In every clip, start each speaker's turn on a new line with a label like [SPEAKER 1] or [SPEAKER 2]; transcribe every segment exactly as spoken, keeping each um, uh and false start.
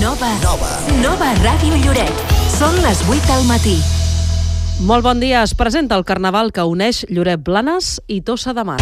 [SPEAKER 1] Nova. Nova. Nova Ràdio Lloret. Són les vuit del matí.
[SPEAKER 2] Molt bon dia. Es presenta el carnaval que uneix Lloret Blanes i Tossa de Mar.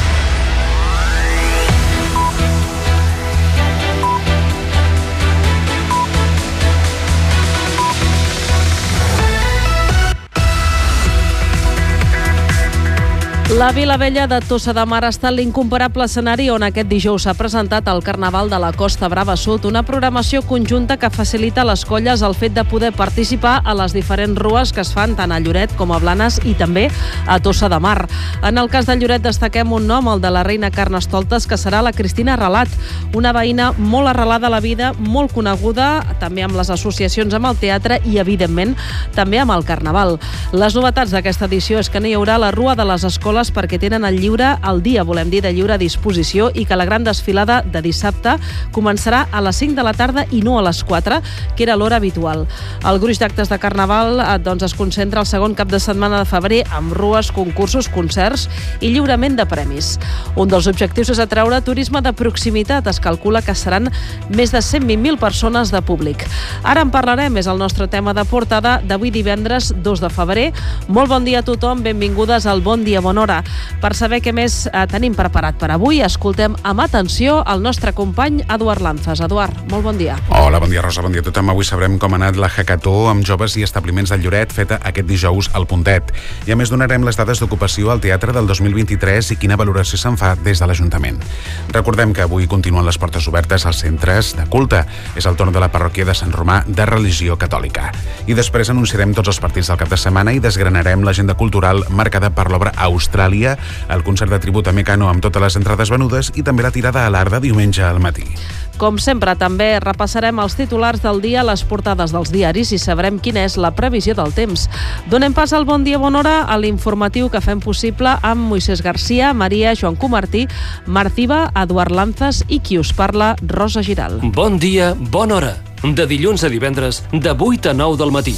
[SPEAKER 2] La Vila Vella de Tossa de Mar ha estat l'incomparable escenari on aquest dijous s'ha presentat el Carnaval de la Costa Brava Sud, una programació conjunta que facilita a les colles el fet de poder participar a les diferents rues que es fan tant a Lloret com a Blanes i també a Tossa de Mar. En el cas de Lloret destaquem un nom, el de la reina Carnestoltes, que serà la Cristina Relat, una veïna molt arrelada a la vida, molt coneguda, també amb les associacions amb el teatre i, evidentment, també amb el Carnaval. Les novetats d'aquesta edició és que no hi haurà la Rua de les Escoles perquè tenen el lliure, el dia, volem dir, de lliure disposició, i que la gran desfilada de dissabte començarà a les cinc de la tarda i no a les quatre, que era l'hora habitual. El gruix d'actes de Carnaval doncs, es concentra el segon cap de setmana de febrer amb rues, concursos, concerts i lliurament de premis. Un dels objectius és atraure turisme de proximitat. Es calcula que seran més de cent vint mil persones de públic. Ara en parlarem, és el nostre tema de portada d'avui divendres dos de febrer. Molt bon dia a tothom, benvingudes al Bon Dia, Bona Hora. Per saber què més eh, tenim preparat per avui, escoltem amb atenció el nostre company Eduard Lanzas. Eduard, molt bon dia.
[SPEAKER 3] Hola, bon dia, Rosa, bon dia a tothom. Avui sabrem com ha anat la hackathó amb joves i establiments de Lloret feta aquest dijous al Puntet. I a més donarem les dades d'ocupació al teatre del dos mil vint-i-tres i quina valoració se'n fa des de l'Ajuntament. Recordem que avui continuen les portes obertes als centres de culte. És el torn de la parròquia de Sant Romà de Religió Catòlica. I després anunciarem tots els partits del cap de setmana i desgranarem l'agenda cultural marcada per l'obra Austràlia, el concert de tribut a Mecano amb totes les entrades venudes i també la tirada a l'Arc de diumenge al matí.
[SPEAKER 2] Com sempre, també repassarem els titulars del dia, les portades dels diaris i sabrem quina és la previsió del temps. Donem pas al Bon Dia, Bona Hora, a l'informatiu que fem possible amb Moisés Garcia, Maria, Joan Comartí, Martiva, Eduard Lanzas i qui us parla, Rosa Giral.
[SPEAKER 4] Bon dia, bona hora. De dilluns a divendres, de vuit a nou del matí.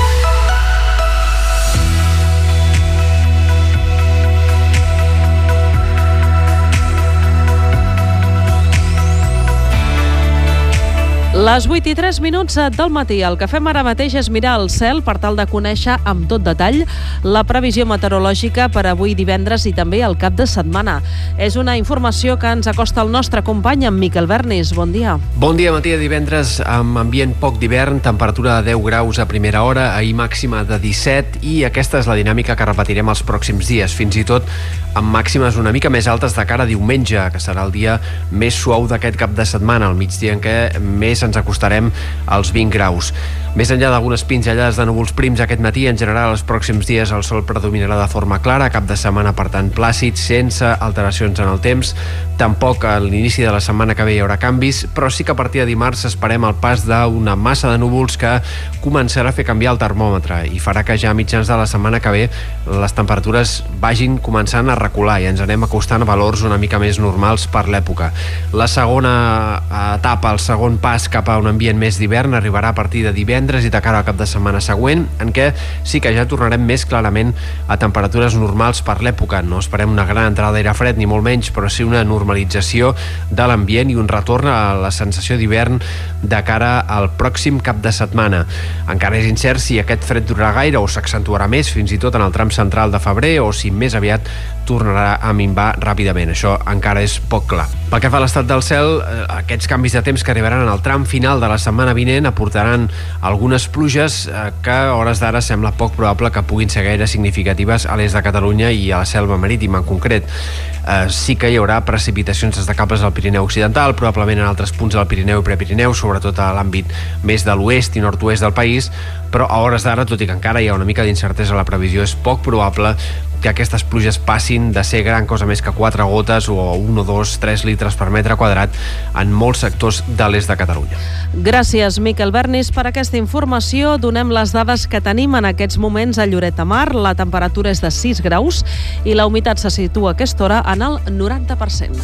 [SPEAKER 2] Les vuit i tres minuts del matí. El que fem ara mateix és mirar el cel per tal de conèixer amb tot detall la previsió meteorològica per avui divendres i també el cap de setmana. És una informació que ens acosta el nostre company, en Miquel Bernis. Bon dia.
[SPEAKER 5] Bon dia, matí de divendres amb ambient poc d'hivern, temperatura de deu graus a primera hora, ahir màxima de disset, i aquesta és la dinàmica que repetirem els pròxims dies, fins i tot amb màximes una mica més altes de cara a diumenge, que serà el dia més suau d'aquest cap de setmana, al migdia en què més ens acostarem als vint graus. Més enllà d'algunes pinzellades de núvols prims aquest matí, en general els pròxims dies el sol predominarà de forma clara, cap de setmana per tant plàcid, sense alteracions en el temps. Tampoc a l'inici de la setmana que ve hi haurà canvis, però sí que a partir de dimarts esperem el pas d'una massa de núvols que començarà a fer canviar el termòmetre i farà que ja a mitjans de la setmana que ve les temperatures vagin començant a recular i ens anem acostant a valors una mica més normals per l'època. La segona etapa, el segon pas cap a un ambient més d'hivern arribarà a partir de divendres i de cara al cap de setmana següent, en què sí que ja tornarem més clarament a temperatures normals per l'època. No esperem una gran entrada d'aire fred, ni molt menys, però sí una normalització de l'ambient i un retorn a la sensació d'hivern de cara al pròxim cap de setmana. Encara és incert si aquest fred durarà gaire o s'accentuarà més, fins i tot en el tram central de febrer, o si més aviat tornarà a minvar ràpidament. Això encara és poc clar. Pel que fa a l'estat del cel, aquests canvis de temps que arribaran en el tram final de la setmana vinent aportaran algunes pluges que a hores d'ara sembla poc probable que puguin ser gaire significatives a l'est de Catalunya i a la selva marítima en concret. Eh, sí que hi haurà precipitacions destacables al Pirineu Occidental, probablement en altres punts del Pirineu i Prepirineu, sobretot a l'àmbit més de l'oest i nord-oest del país, però a hores d'ara, tot i que encara hi ha una mica d'incertesa a la previsió, és poc probable que aquestes pluges passin de ser gran cosa més que quatre gotes o un o dos, tres litres per metre quadrat en molts sectors de l'est de Catalunya.
[SPEAKER 2] Gràcies, Miquel Bernis, per aquesta informació. Donem les dades que tenim en aquests moments a Lloret de Mar. La temperatura és de sis graus i la humitat se situa a aquesta hora en el noranta per cent.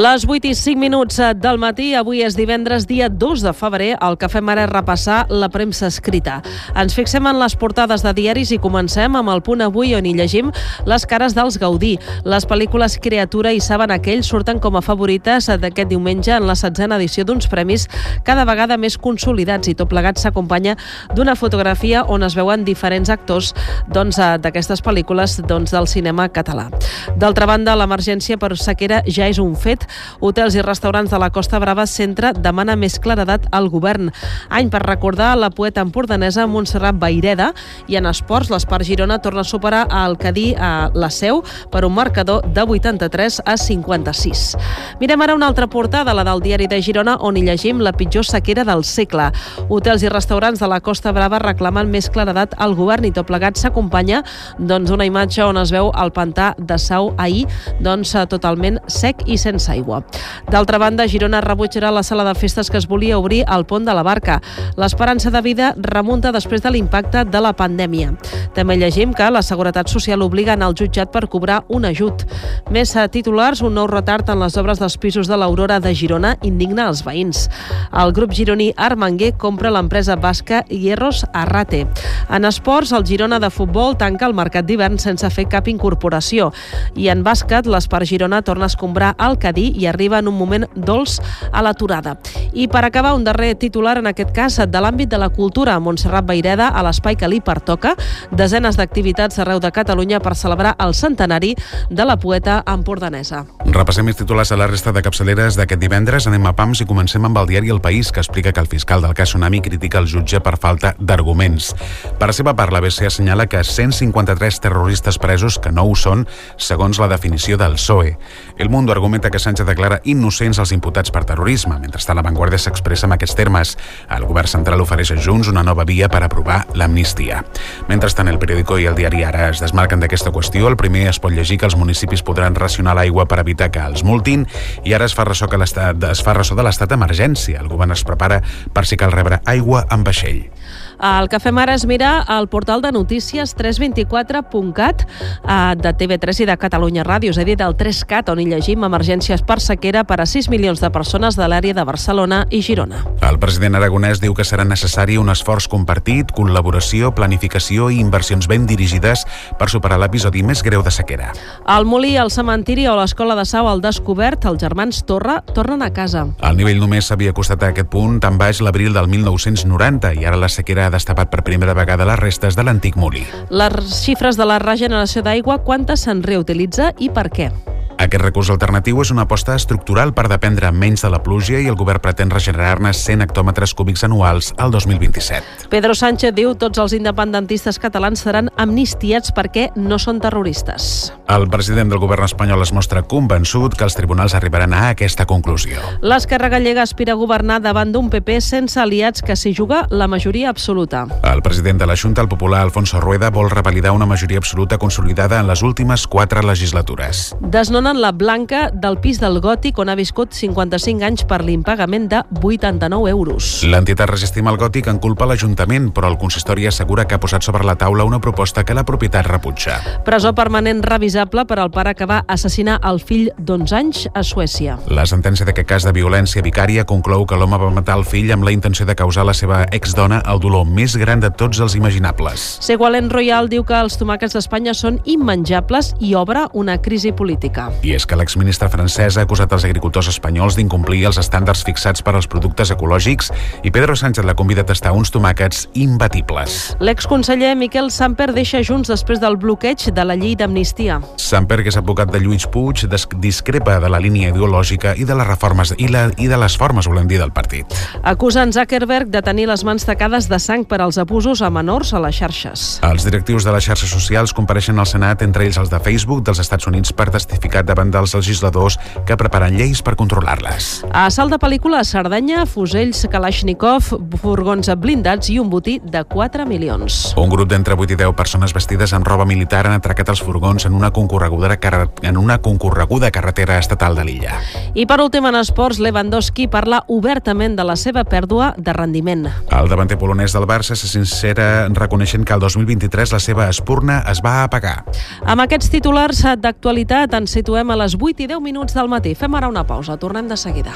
[SPEAKER 2] Les vuit i cinc minuts del matí, avui és divendres, dia dos de febrer. El que fem ara és repassar la premsa escrita. Ens fixem en les portades de diaris i comencem amb el Punt Avui, on hi llegim les cares dels Gaudí. Les pel·lícules Criatura i Saben aquells surten com a favorites d'aquest diumenge en la setzena edició d'uns premis cada vegada més consolidats, i tot plegat s'acompanya d'una fotografia on es veuen diferents actors doncs, d'aquestes pel·lícules doncs, del cinema català. D'altra banda, l'emergència per sequera ja és un fet. Hotels i restaurants de la Costa Brava Centre demana més claredat al govern. Any per recordar la poeta empordanesa Montserrat Vayreda. I en esports, l'Espart Girona torna a superar el Cadí a la Seu per un marcador de vuitanta-tres a cinquanta-sis. Mirem ara una altra portada, la del Diari de Girona, on hi llegim la pitjor sequera del segle. Hotels i restaurants de la Costa Brava reclamen més claredat al govern, i tot plegat s'acompanya doncs, una imatge on es veu el pantà de Sau ahir doncs, totalment sec i sense aigua. D'altra banda, Girona rebutjarà la sala de festes que es volia obrir al Pont de la Barca. L'esperança de vida remunta després de l'impacte de la pandèmia. També llegim que la Seguretat Social obliga a anar al jutjat per cobrar un ajut. Més titulars, un nou retard en les obres dels pisos de l'Aurora de Girona indigna els veïns. El grup gironí Armanguer compra l'empresa basca Hierros Arrate. En esports, el Girona de futbol tanca el mercat d'hivern sense fer cap incorporació. I en bàsquet, l'Espart Girona torna a escombrar el Cadí i arriba en un moment dolç a l'aturada. I per acabar, un darrer titular, en aquest cas de l'àmbit de la cultura. Montserrat Vayreda a l'espai que li pertoca. Desenes d'activitats arreu de Catalunya per celebrar el centenari de la poeta empordanesa.
[SPEAKER 3] Repassem els titulars a la resta de capçaleres d'aquest divendres. Anem a pams i comencem amb el diari El País, que explica que el fiscal del cas Tsunami critica el jutge per falta d'arguments. Per la seva part, l'A B C assenyala que cent cinquanta-tres terroristes presos que no ho són, segons la definició del P S O E. El Mundo argumenta que Sánchez declara innocents els imputats per terrorisme. Mentrestant, La Vanguardia s'expressa en aquests termes. El govern central ofereix a Junts una nova via per aprovar l'amnistia. Mentrestant, El Periódico i el diari Ara es desmarquen d'aquesta qüestió. El primer es pot llegir que els municipis podran racionar l'aigua per evitar que els multin, i ara es fa ressò que l'Estat es fa ressò de l'estat d'emergència. El govern es prepara per si cal rebre aigua en vaixell.
[SPEAKER 2] El que fem ara és mirar el portal de notícies tres vint quatre punt cat de T V tres i de Catalunya Ràdio, és a dir, del tres cat, on hi llegim emergències per sequera per a sis milions de persones de l'àrea de Barcelona i Girona.
[SPEAKER 3] El president aragonès diu que serà necessari un esforç compartit, col·laboració, planificació i inversions ben dirigides per superar l'episodi més greu de sequera.
[SPEAKER 2] El Molí, el cementiri o l'escola de Sau al descobert, els germans Torra tornen a casa.
[SPEAKER 3] El nivell només s'havia acostat a aquest punt tan baix l'abril del mil nou-cents noranta, i ara la sequera ha destapat per primera vegada les restes de l'antic molí.
[SPEAKER 2] Les xifres de la regeneració d'aigua, quantes se'n reutilitza i per què?
[SPEAKER 3] Aquest recurs alternatiu és una aposta estructural per dependre menys de la pluja, i el govern pretén regenerar-ne cent hectòmetres cúbics anuals al dos mil vint-i-set.
[SPEAKER 2] Pedro Sánchez diu que tots els independentistes catalans seran amnistiats perquè no són terroristes.
[SPEAKER 3] El president del govern espanyol es mostra convençut que els tribunals arribaran a aquesta conclusió.
[SPEAKER 2] L'Esquerra Gallega aspira a governar davant d'un P P sense aliats, que s'hi juga la majoria absoluta.
[SPEAKER 3] El president de la Junta, el popular Alfonso Rueda, vol revalidar una majoria absoluta consolidada en les últimes quatre legislatures.
[SPEAKER 2] Desnonen la Blanca del pis del Gòtic, on ha viscut cinquanta-cinc anys, per l'impagament de vuitanta-nou euros.
[SPEAKER 3] L'entitat Resistim al Gòtic en culpa l'Ajuntament, però el consistori assegura que ha posat sobre la taula una proposta que la propietat rebutja.
[SPEAKER 2] Presó permanent revisable per al pare que va assassinar el fill d'onze anys a Suècia.
[SPEAKER 3] La sentència d'aquest cas de violència vicària conclou que l'home va matar el fill amb la intenció de causar a la seva exdona el dolor més gran de tots els imaginables.
[SPEAKER 2] Ségolène Royal diu que els tomàquets d'Espanya són immenjables i obre una crisi política.
[SPEAKER 3] I és que l'exministra francesa ha acusat els agricultors espanyols d'incomplir els estàndards fixats per als productes ecològics, i Pedro Sánchez la convida a tastar uns tomàquets imbatibles.
[SPEAKER 2] L'exconseller Miquel Samper deixa Junts després del bloqueig de la llei d'amnistia.
[SPEAKER 3] Samper, que és advocat de Lluís Puig, discrepa de la línia ideològica i de les reformes i, la, i de les formes, volem dir, del partit.
[SPEAKER 2] Acusen Zuckerberg de tenir les mans tacades de sang per als abusos a menors a les xarxes.
[SPEAKER 3] Els directius de les xarxes socials compareixen al Senat, entre ells els de Facebook dels Estats Units, per testificar davant dels legisladors que preparen lleis per controlar-les.
[SPEAKER 2] A salt de pel·lícula a Cerdanya, fusells Kalashnikov, furgons blindats i un botí de quatre milions.
[SPEAKER 3] Un grup d'entre vuit i deu persones vestides amb roba militar han atracat els furgons en una concorreguda, car... en una concorreguda carretera estatal de l'illa.
[SPEAKER 2] I per últim, en esports, Lewandowski parla obertament de la seva pèrdua de rendiment.
[SPEAKER 3] El davanter polonès del Barça se sincera reconeixent que el dos mil vint-i-tres la seva espurna es va apagar.
[SPEAKER 2] Amb aquests titulars d'actualitat ens situem situem a les vuit i deu minuts del matí. Fem ara una pausa, tornem de seguida.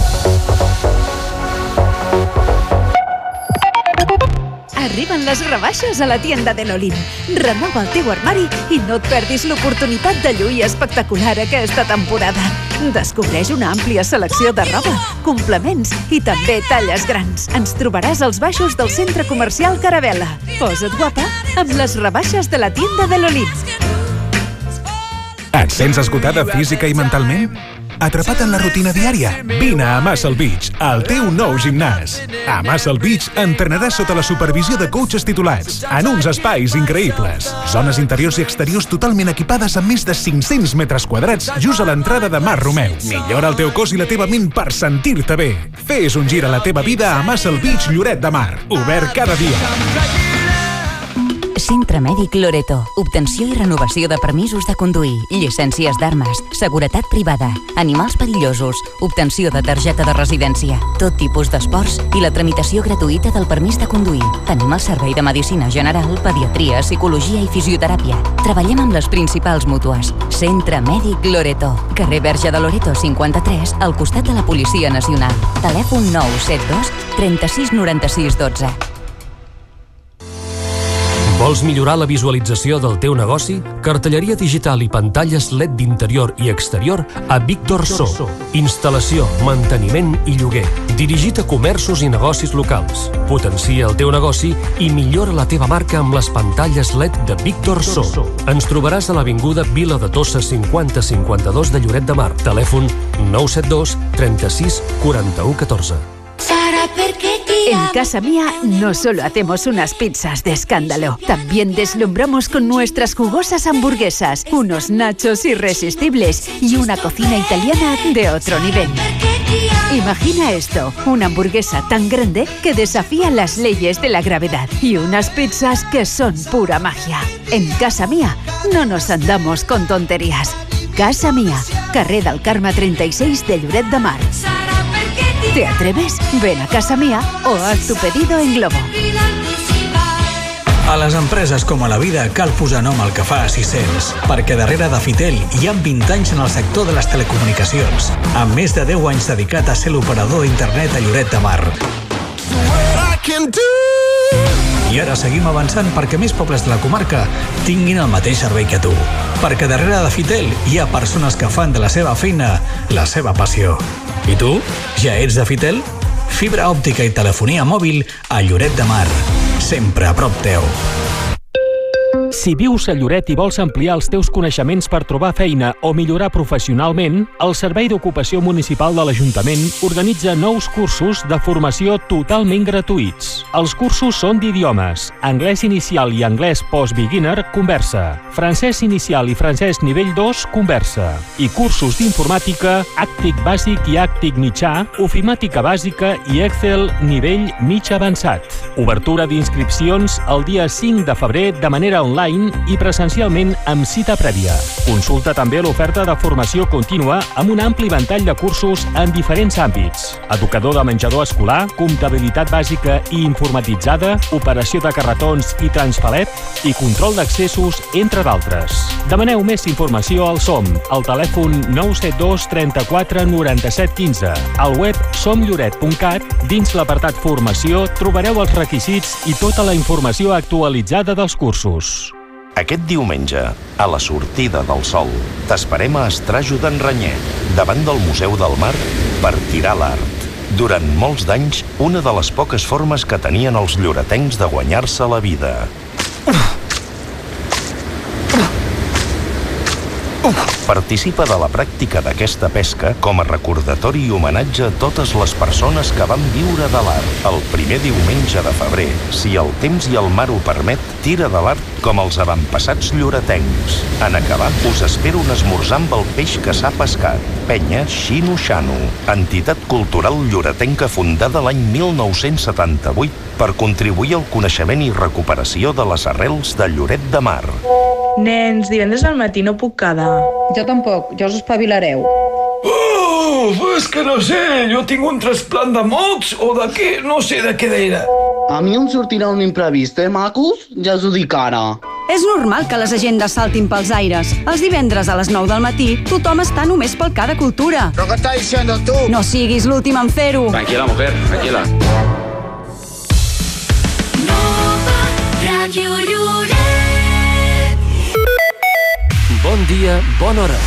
[SPEAKER 6] Arriben les rebaixes a la tienda de l'Olin. Renova el teu armari i no et perdis l'oportunitat de lluir espectacular aquesta temporada. Descobreix una àmplia selecció de roba, complements i també talles grans. Ens trobaràs als baixos del centre comercial Caravela. Posa't guapa amb les rebaixes de la tienda de l'Olin.
[SPEAKER 7] Et sents esgotada física i mentalment? Atrapat en la rutina diària? Vine a Muscle Beach, el teu nou gimnàs. A Muscle Beach entrenaràs sota la supervisió de coaches titulats, en uns espais increïbles. Zones interiors i exteriors totalment equipades amb més de cinc-cents metres quadrats just a l'entrada de Mar Romeu. Millora el teu cos i la teva ment per sentir-te bé. Fes un gir a la teva vida a Muscle Beach Lloret de Mar. Obert cada dia.
[SPEAKER 8] Centre Mèdic Loreto. Obtenció i renovació de permisos de conduir, llicències d'armes, seguretat privada, animals perillosos, obtenció de targeta de residència, tot tipus d'esports i la tramitació gratuïta del permís de conduir. Tenim el servei de medicina general, pediatria, psicologia i fisioteràpia. Treballem amb les principals mútues. Centre Mèdic Loreto. Carrer Verge de Loreto cinquanta-tres, al costat de la Policia Nacional. Telèfon nou set dos, trenta-sis noranta-sis dotze.
[SPEAKER 4] Vols millorar la visualització del teu negoci? Cartelleria digital i pantalles L E D d'interior i exterior a Víctor So. Instal·lació, manteniment i lloguer. Dirigit a comerços i negocis locals. Potencia el teu negoci i millora la teva marca amb les pantalles L E D de Víctor So. Ens trobaràs a l'avinguda Vila de Tossa cinquanta cinquanta-dos de Lloret de Mar. Telèfon nou set dos, trenta-sis, quaranta-u, catorze.
[SPEAKER 6] En Casa Mía no solo hacemos unas pizzas de escándalo, también deslumbramos con nuestras jugosas hamburguesas, unos nachos irresistibles y una cocina italiana de otro nivel. Imagina esto, una hamburguesa tan grande que desafía las leyes de la gravedad y unas pizzas que son pura magia. En Casa Mía no nos andamos con tonterías. Casa Mía, carrer del Carme treinta-seis de Lloret de Mar. ¿Te atreves? Ven a Casa Mía o haz tu pedido en Globo.
[SPEAKER 9] A les empreses com a la vida cal posar nom al que fas i sents, perquè darrere de Fitel hi ha vint anys en el sector de les telecomunicacions, amb més de deu anys dedicat a ser l'operador d'internet a Lloret de Mar. I ara seguim avançant perquè més pobles de la comarca tinguin el mateix servei que tu. Perquè darrere de Fitel hi ha persones que fan de la seva feina la seva passió. I tu? Ja ets de Fitel? Fibra òptica i telefonia mòbil a Lloret de Mar. Sempre a prop teu.
[SPEAKER 10] Si vius a Lloret i vols ampliar els teus coneixements per trobar feina o millorar professionalment, el Servei d'Ocupació Municipal de l'Ajuntament organitza nous cursos de formació totalment gratuïts. Els cursos són d'idiomes: anglès inicial i anglès post-beginner, conversa; francès inicial i francès nivell dos, conversa; i cursos d'informàtica, àctic bàsic i àctic mitjà, ofimàtica bàsica i Excel nivell mig avançat. Obertura d'inscripcions el dia cinc de febrer de manera online i presencialment amb cita prèvia. Consulta també l'oferta de formació contínua amb un ampli ventall de cursos en diferents àmbits: educador de menjador escolar, comptabilitat bàsica i informatitzada, operació de carretons i transpalet i control d'accessos, entre d'altres. Demaneu més informació al SOM, al telèfon nou set dos, trenta-quatre, noranta-set, quinze. Al web som lloret punt cat, dins l'apartat formació, trobareu els requisits i tota la informació actualitzada dels cursos.
[SPEAKER 11] Aquest diumenge, a la sortida del sol, t'esperem a Estrajo d'en Ranyer, davant del Museu del Mar, per tirar l'art. Durant molts d'anys, una de les poques formes que tenien els lloretencs de guanyar-se la vida. Participa de la pràctica d'aquesta pesca com a recordatori i homenatge a totes les persones que van viure de l'art. El primer diumenge de febrer, si el temps i el mar ho permet, tira de l'art com els avantpassats lloretencs. En acabar, us espero un esmorzar amb el peix que s'ha pescat. Penya Xino Xano, entitat cultural lloretenca fundada l'any mil nou-cents setanta-vuit per contribuir al coneixement i recuperació de les arrels de Lloret de Mar.
[SPEAKER 12] Nens, divendres al matí no puc quedar.
[SPEAKER 13] Jo tampoc, ja us espavilareu.
[SPEAKER 14] Oh, és que no sé, jo tinc un trasplant de mocs o de què, no sé de què era.
[SPEAKER 15] A mi em sortirà un imprevist, eh, macos? Ja us ho dic ara. És normal que les agendes saltin pels aires. Els divendres a les nou del matí, tothom està només pel Cada Cultura.
[SPEAKER 16] ¿Pero qué estás diciendo tú?
[SPEAKER 15] No siguis l'últim en fer-ho.
[SPEAKER 17] Tranquila, mujer, tranquila.
[SPEAKER 4] Bon dia, bona hora.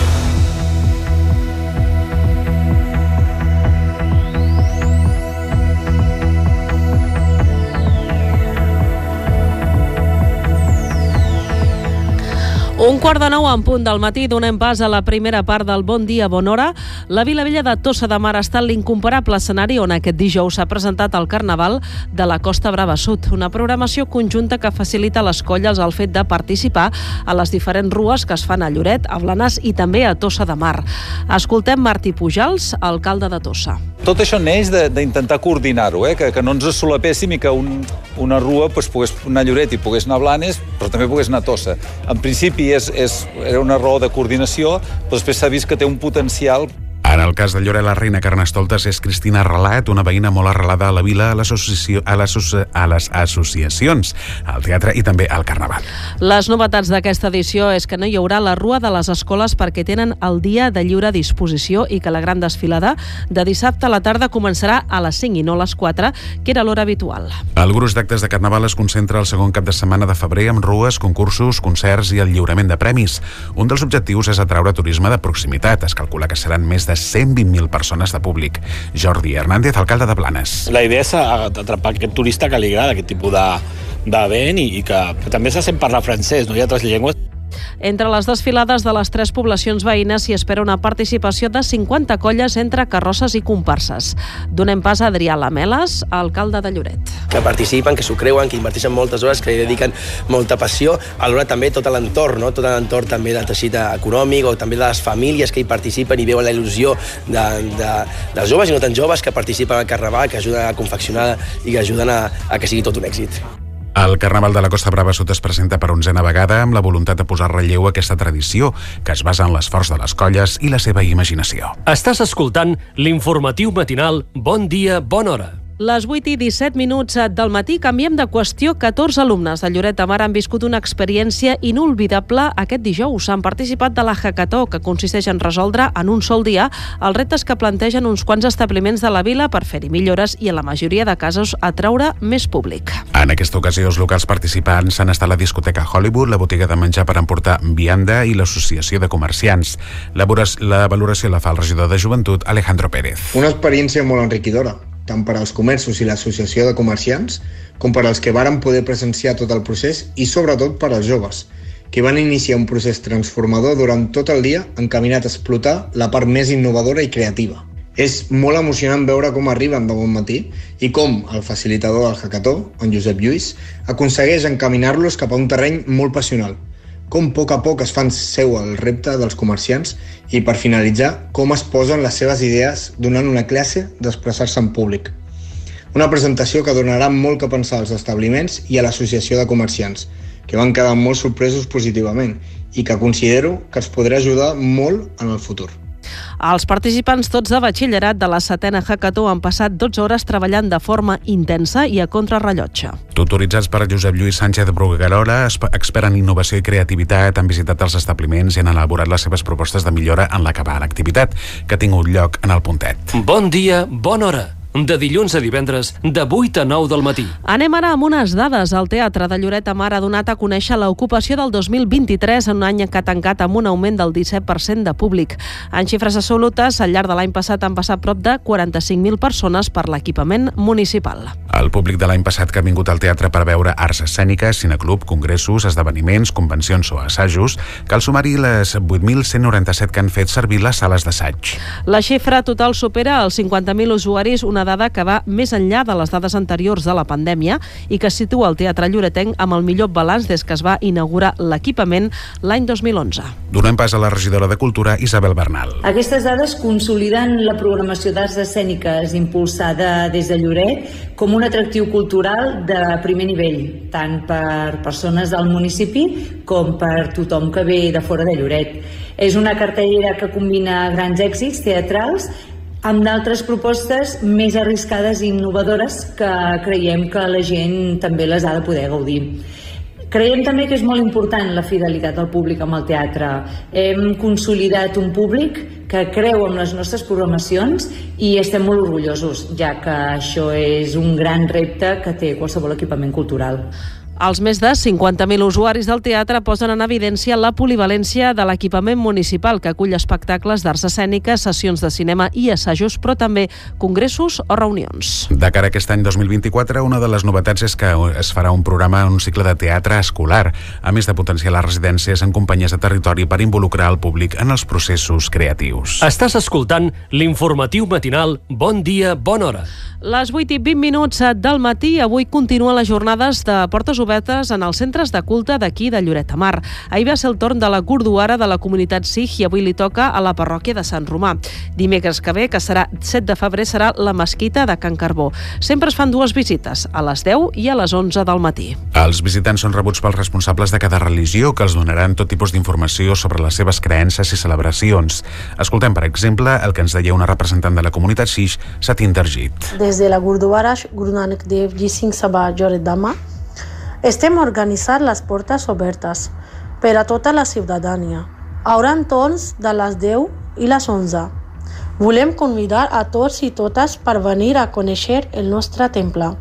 [SPEAKER 2] Un quart de nou en punt del matí, donem pas a la primera part del Bon Dia, Bona Hora. La Vilavella de Tossa de Mar ha estat l'incomparable escenari on aquest dijous s'ha presentat el Carnaval de la Costa Brava Sud, una programació conjunta que facilita a les colles el fet de participar a les diferents rues que es fan a Lloret, a Blanes i també a Tossa de Mar. Escoltem Martí Pujals, alcalde de Tossa.
[SPEAKER 18] Tot això neix d'intentar coordinar-ho, eh? que, que no ens solapéssim i que un, una rua pues, pogués anar a Lloret i pogués anar a Blanes, però també pogués anar a Tossa. En principi és, és, era una raó de coordinació, però després s'ha vist que té un potencial.
[SPEAKER 3] En el cas de Lloret, la reina Carnestoltes és Cristina Relat, una veïna molt arrelada a la vila, a, a, les, a les associacions, al teatre i també al Carnaval.
[SPEAKER 2] Les novetats d'aquesta edició és que no hi haurà la Rua de les Escoles perquè tenen el dia de lliure disposició i que la gran desfilada de dissabte a la tarda començarà a les cinc i no a les quatre, que era l'hora habitual.
[SPEAKER 3] El gruix d'actes de Carnaval es concentra el segon cap de setmana de febrer amb rues, concursos, concerts i el lliurament de premis. Un dels objectius és atraure turisme de proximitat. Es calcula que seran més de cent vint mil persones de públic. Jordi Hernández, alcalde de Blanes.
[SPEAKER 19] La idea és atrapar aquest turista que li agrada aquest tipus d'event i, i que, que també se sent parlar francès, no hi ha altres llengües.
[SPEAKER 2] Entre les desfilades de les tres poblacions veïnes s'hi espera una participació de cinquanta colles entre carrosses i comparses. Donem pas a Adrià Lameles, alcalde de Lloret.
[SPEAKER 20] Que participen, que s'ho creuen, que inverteixen moltes hores, que li dediquen molta passió. Alhora també tot l'entorn, no? Tot l'entorn també del teixit econòmic o també de les famílies que hi participen i veuen la il·lusió de, de, dels joves i no tan joves que participen al Carnaval, que ajuden a confeccionar i que ajuden a, a que sigui tot un èxit.
[SPEAKER 3] El Carnaval de la Costa Brava Sud es presenta per onzena vegada amb la voluntat de posar relleu aquesta tradició, que es basa en l'esforç de les colles i la seva imaginació.
[SPEAKER 4] Estàs escoltant l'informatiu matinal Bon Dia, Bona Hora.
[SPEAKER 2] Les vuit i disset minuts del matí canviem de qüestió. catorze alumnes de Lloret de Mar han viscut una experiència inolvidable aquest dijous. Han participat de la Hackathó, que consisteix en resoldre en un sol dia els reptes que plantegen uns quants establiments de la vila per fer-hi millores i, en la majoria de casos, atraure més públic.
[SPEAKER 3] En aquesta ocasió, els locals participants han estat la discoteca Hollywood, la botiga de menjar per emportar Vianda i l'Associació de Comerciants. La valoració la fa el regidor de Joventut, Alejandro Pérez.
[SPEAKER 21] Una experiència molt enriquidora, tant per als comerços i l'Associació de Comerciants, com per als que varen poder presenciar tot el procés i sobretot per als joves, que van iniciar un procés transformador durant tot el dia encaminat a explotar la part més innovadora i creativa. És molt emocionant veure com arriben de bon matí i com el facilitador del Hackathó, en Josep Lluís, aconsegueix encaminar-los cap a un terreny molt passional, com a poc a poc es fan seu el repte dels comerciants i, per finalitzar, com es posen les seves idees donant una classe d'expressar-se en públic. Una presentació que donarà molt que pensar als establiments i a l'Associació de Comerciants, que van quedar molt sorpresos positivament i que considero que els podrà ajudar molt en el futur.
[SPEAKER 2] Els participants tots de batxillerat de la setena Hackathó han passat dotze hores treballant de forma intensa i a contrarrellotge.
[SPEAKER 3] Tutoritzats per Josep Lluís Sánchez Bruguerola, expert en innovació i creativitat, han visitat els establiments i han elaborat les seves propostes de millora en l'acabar l'activitat, que ha tingut lloc en el Puntet.
[SPEAKER 4] Bon dia, bona hora. De dilluns a divendres, de vuit a nou del matí.
[SPEAKER 2] Anem ara amb unes dades. El Teatre de Lloret de Mar ha donat a conèixer l'ocupació del dos mil vint-i-tres, en un any que ha tancat amb un augment del disset per cent de públic. En xifres absolutes, al llarg de l'any passat han passat prop de quaranta-cinc mil persones per l'equipament municipal.
[SPEAKER 3] El públic de l'any passat que ha vingut al teatre per veure arts escèniques, cineclub, congressos, esdeveniments, convencions o assajos, cal sumar-hi les vuit mil cent noranta-set que han fet servir les sales d'assaig.
[SPEAKER 2] La xifra total supera els cinquanta mil usuaris, una dada que va més enllà de les dades anteriors de la pandèmia i que situa el Teatre Lloretenc amb el millor balanç des que es va inaugurar l'equipament l'any dos mil onze.
[SPEAKER 3] Donem pas a la regidora de Cultura, Isabel Bernal.
[SPEAKER 22] Aquestes dades consoliden la programació d'arts escèniques impulsada des de Lloret com un atractiu cultural de primer nivell, tant per persones del municipi com per tothom que ve de fora de Lloret. És una cartellera que combina grans èxits teatrals amb d'altres propostes més arriscades i innovadores que creiem que la gent també les ha de poder gaudir. Creiem també que és molt important la fidelitat del públic amb el teatre. Hem consolidat un públic que creu en les nostres programacions i estem molt orgullosos, ja que això és un gran repte que té qualsevol equipament cultural.
[SPEAKER 2] Els més de cinquanta mil usuaris del teatre posen en evidència la polivalència de l'equipament municipal, que acull espectacles d'arts escèniques, sessions de cinema i assajos, però també congressos o reunions.
[SPEAKER 3] De cara a aquest any dos mil vint-i-quatre, una de les novetats és que es farà un programa, un cicle de teatre escolar, a més de potenciar les residències en companyies de territori per involucrar el públic en els processos creatius.
[SPEAKER 4] Estàs escoltant l'informatiu matinal Bon dia, bona hora.
[SPEAKER 2] Les vuit i vint minuts del matí, avui continuen les jornades de portes obertes en els centres de culte d'aquí de Lloret de Mar. Ahir va ser el torn de la Gurdwara de la comunitat Sikh i avui li toca a la parròquia de Sant Romà. Dimecres que ve, que serà set de febrer, serà la mesquita de Can Carbó. Sempre es fan dues visites, a les deu i a les onze del matí.
[SPEAKER 3] Els visitants són rebuts pels responsables de cada religió, que els donaran tot tipus d'informació sobre les seves creences i celebracions. Escoltem, per exemple, el que ens deia una representant de la comunitat Sikh, Satinder Jeet.
[SPEAKER 16] Des de la Gurdwara Guru Nanak Dev Ji Singh Sabha Lloret de Mar, estem organitzant les portes obertes per a tota la ciutadania. Haurà torns de les deu i les onze. Volem convidar a tots i totes per venir a conèixer el nostre temple.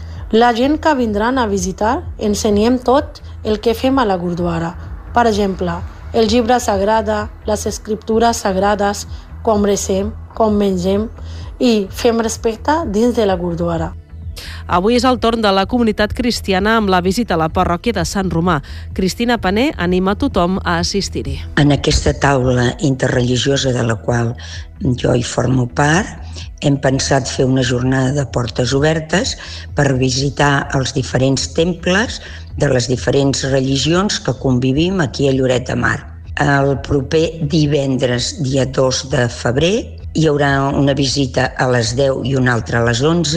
[SPEAKER 16] La gent que vindran a visitar ensenyem tot el que fem a la Gurdwara. Per exemple, el llibre sagrada, les escriptures sagrades, com recem, com mengem i fem respecte dins de la Gurdwara.
[SPEAKER 2] Avui és el torn de la comunitat cristiana amb la visita a la parròquia de Sant Romà. Cristina Paner anima tothom a assistir-hi.
[SPEAKER 17] En aquesta taula interreligiosa de la qual jo hi formo part, hem pensat fer una jornada de portes obertes per visitar els diferents temples de les diferents religions que convivim aquí a Lloret de Mar. El proper divendres, dia dos de febrer, hi haurà una visita a les deu i una altra a les onze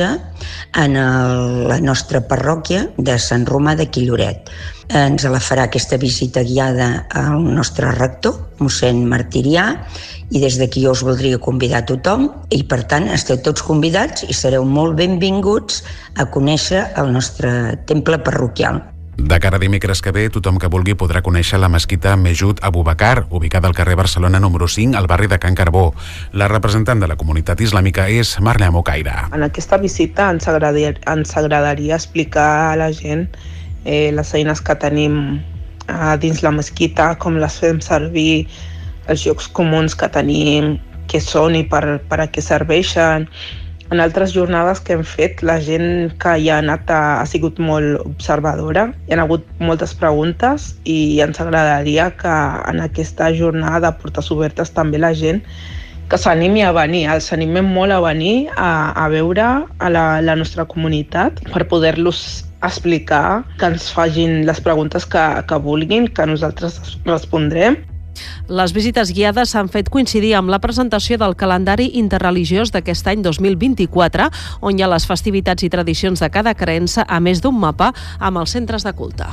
[SPEAKER 17] en el, la nostra parròquia de Sant Romà d'aquí Lloret. Ens la farà aquesta visita guiada al nostre rector, mossèn Martirià, i des d'aquí jo us voldria convidar a tothom i per tant esteu tots convidats i sereu molt benvinguts a conèixer el nostre temple parroquial.
[SPEAKER 3] De cara a dimecres que ve, tothom que vulgui podrà conèixer la mesquita Mejud Abubakar, ubicada al carrer Barcelona número cinc, al barri de Can Carbó. La representant de la comunitat islàmica és Marlea Mocaira.
[SPEAKER 12] En aquesta visita ens agradaria, ens agradaria explicar a la gent eh, les eines que tenim eh, dins la mesquita, com les fem servir, els llocs comuns que tenim, què són i per, per a què serveixen. En altres jornades que hem fet, la gent que hi ha anat ha, ha sigut molt observadora. Hi ha hagut moltes preguntes i ens agradaria que en aquesta jornada de portes obertes també la gent que s'animi a venir. Els animem molt a venir a, a veure a la, la nostra comunitat per poder-los explicar, que ens facin les preguntes que, que vulguin, que nosaltres respondrem.
[SPEAKER 2] Les visites guiades s'han fet coincidir amb la presentació del calendari interreligiós d'aquest any dos mil vint-i-quatre, on hi ha les festivitats i tradicions de cada creença, a més d'un mapa amb els centres de culte.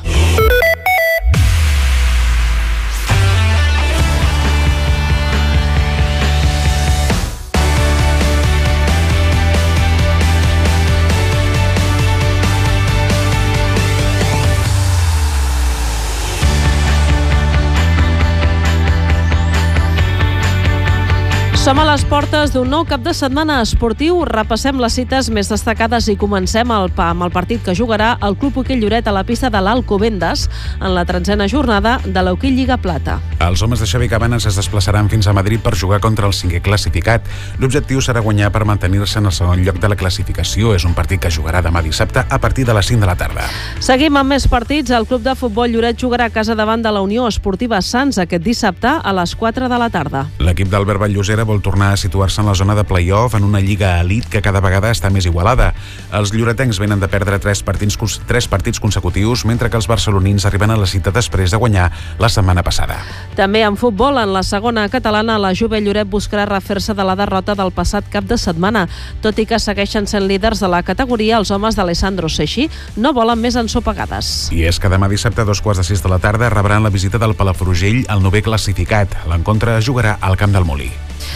[SPEAKER 2] Som a les portes d'un nou cap de setmana esportiu. Repassem les cites més destacades i comencem el, amb el partit que jugarà el Club Hoquei Lloret a la pista de l'Alcobendas en la tretzena jornada de l'Hoquei Lliga Plata.
[SPEAKER 3] Els homes de Xavi Cabanes es desplaçaran fins a Madrid per jugar contra el cinquè classificat. L'objectiu serà guanyar per mantenir-se en el segon lloc de la classificació. És un partit que jugarà demà dissabte a partir de les cinc de la tarda.
[SPEAKER 2] Seguim amb més partits. El Club de Futbol Lloret jugarà a casa davant de la Unió Esportiva Sants aquest dissabte a les quatre de la tarda.
[SPEAKER 3] L'equip d'Albert Vall-llosera vol tornar a situar-se en la zona de play-off en una lliga elit que cada vegada està més igualada. Els lloretencs venen de perdre tres partits, tres partits consecutius, mentre que els barcelonins arriben a la cita després de guanyar la setmana passada.
[SPEAKER 2] També en futbol, en la segona catalana, la Juve Lloret buscarà refer-se de la derrota del passat cap de setmana. Tot i que segueixen sent líders de la categoria, els homes d'Alessandro Seixi no volen més ensopegades.
[SPEAKER 3] I és que demà dissabte a dos quarts de sis de la tarda rebran la visita del Palafrugell, el novè classificat. L'encontre es jugarà al Camp del Molí.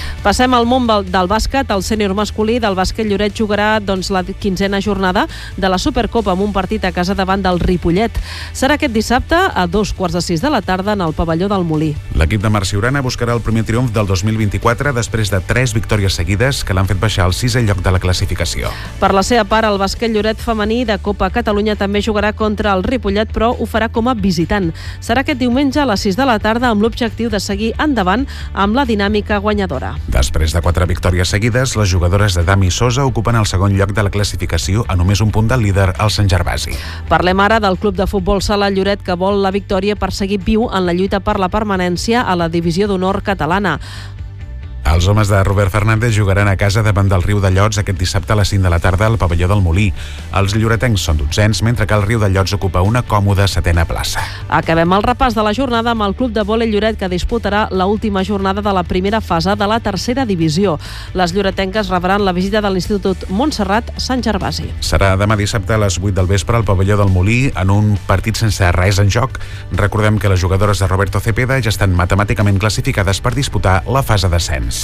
[SPEAKER 2] Passem al món del bàsquet. El sènior masculí del bàsquet Lloret jugarà doncs, la quinzena jornada de la Supercopa amb un partit a casa davant del Ripollet. Serà aquest dissabte a dos quarts de sis de la tarda en el pavelló del Molí.
[SPEAKER 3] L'equip de Marc Siurana buscarà el primer triomf del dos mil vint-i-quatre després de tres victòries seguides que l'han fet baixar al sisè lloc de la classificació.
[SPEAKER 2] Per la seva part, el bàsquet Lloret femení de Copa Catalunya també jugarà contra el Ripollet, però ho farà com a visitant. Serà aquest diumenge a les sis de la tarda amb l'objectiu de seguir endavant amb la dinàmica guanyadora.
[SPEAKER 3] Després de quatre victòries seguides, les jugadores de Dami Sosa ocupen el segon lloc de la classificació a només un punt del líder, el Sant Gervasi.
[SPEAKER 2] Parlem ara del club de futbol sala Lloret, que vol la victòria per seguir viu en la lluita per la permanència a la divisió d'honor catalana.
[SPEAKER 3] Els homes de Robert Fernández jugaran a casa davant del Riu de Llots aquest dissabte a les cinc de la tarda al pavelló del Molí. Els lloretencs són dotzens, mentre que el Riu de Llots ocupa una còmoda setena plaça.
[SPEAKER 2] Acabem el repàs de la jornada amb el club de vòlei Lloret, que disputarà l'última jornada de la primera fase de la tercera divisió. Les lloretenques rebran la visita de l'Institut Montserrat Sant Gervasi.
[SPEAKER 3] Serà demà dissabte a les vuit del vespre al pavelló del Molí en un partit sense res en joc. Recordem que les jugadores de Roberto Cepeda ja estan matemàticament classificades per disputar la fase d'ascens.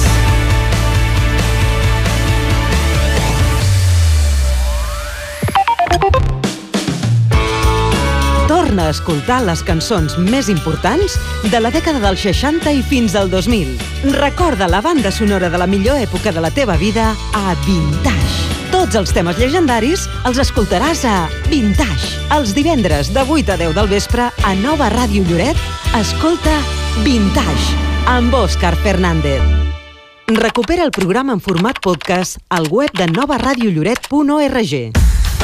[SPEAKER 1] Torna a escoltar les cançons més importants de la dècada dels seixanta i fins al dos mil. Recorda la banda sonora de la millor època de la teva vida a Vintage. Tots els temes llegendaris els escoltaràs a Vintage. Els divendres de vuit a deu del vespre a Nova Ràdio Lloret, escolta Vintage amb Òscar Fernández. Recupera el programa en format podcast al web de nova radio lloret punt org.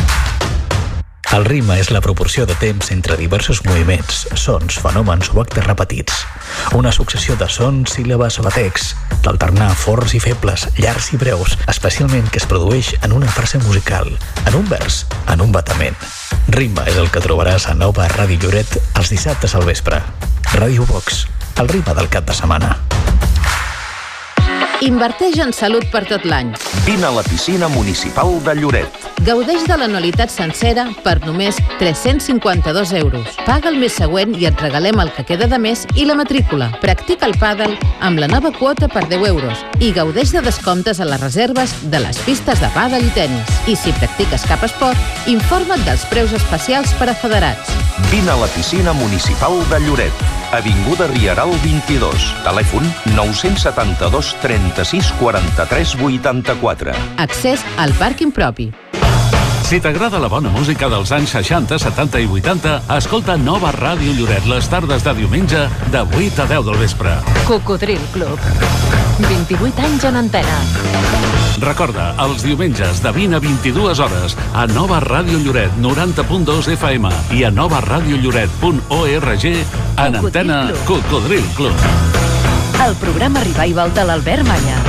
[SPEAKER 9] El ritme és la proporció de temps entre diversos moviments, sons, fenòmens o actes repetits. Una successió de sons, síl·labes o batecs, d'alternar forts i febles, llargs i breus, especialment que es produeix en una frase musical, en un vers, en un batament. Ritme és el que trobaràs a Nova Ràdio Lloret els dissabtes al vespre. Ràdio Vox, el ritme del cap de setmana.
[SPEAKER 5] Inverteix en salut per tot l'any.
[SPEAKER 11] Vine a la piscina municipal de Lloret.
[SPEAKER 5] Gaudeix de l'anualitat sencera per només tres-cents cinquanta-dos euros. Paga el mes següent i et regalem el que queda de mes i la matrícula. Practica el pàdel amb la nova quota per deu euros i gaudeix de descomptes a les reserves de les pistes de pàdel i tenis. I si practiques cap esport, informa't dels preus especials per a federats.
[SPEAKER 11] Vine a la piscina municipal de Lloret. Avinguda Rieral vint-i-dos. Telèfon nou setanta-dos trenta-sis quaranta-tres vuitanta-quatre.
[SPEAKER 5] Accés al pàrquing propi.
[SPEAKER 23] Si t'agrada la bona música dels anys seixanta, setanta i vuitanta, escolta Nova Ràdio Lloret les tardes de diumenge de vuit a deu del vespre.
[SPEAKER 24] Cocodril Club. vint-i-vuit anys en antena.
[SPEAKER 23] Recorda, els diumenges de vint a vint-i-dues hores a Nova Ràdio Lloret noranta punt dos F M i a nova radio lloret punt org en antena Cocodril Club.
[SPEAKER 24] El programa Revival de l'Albert Malla.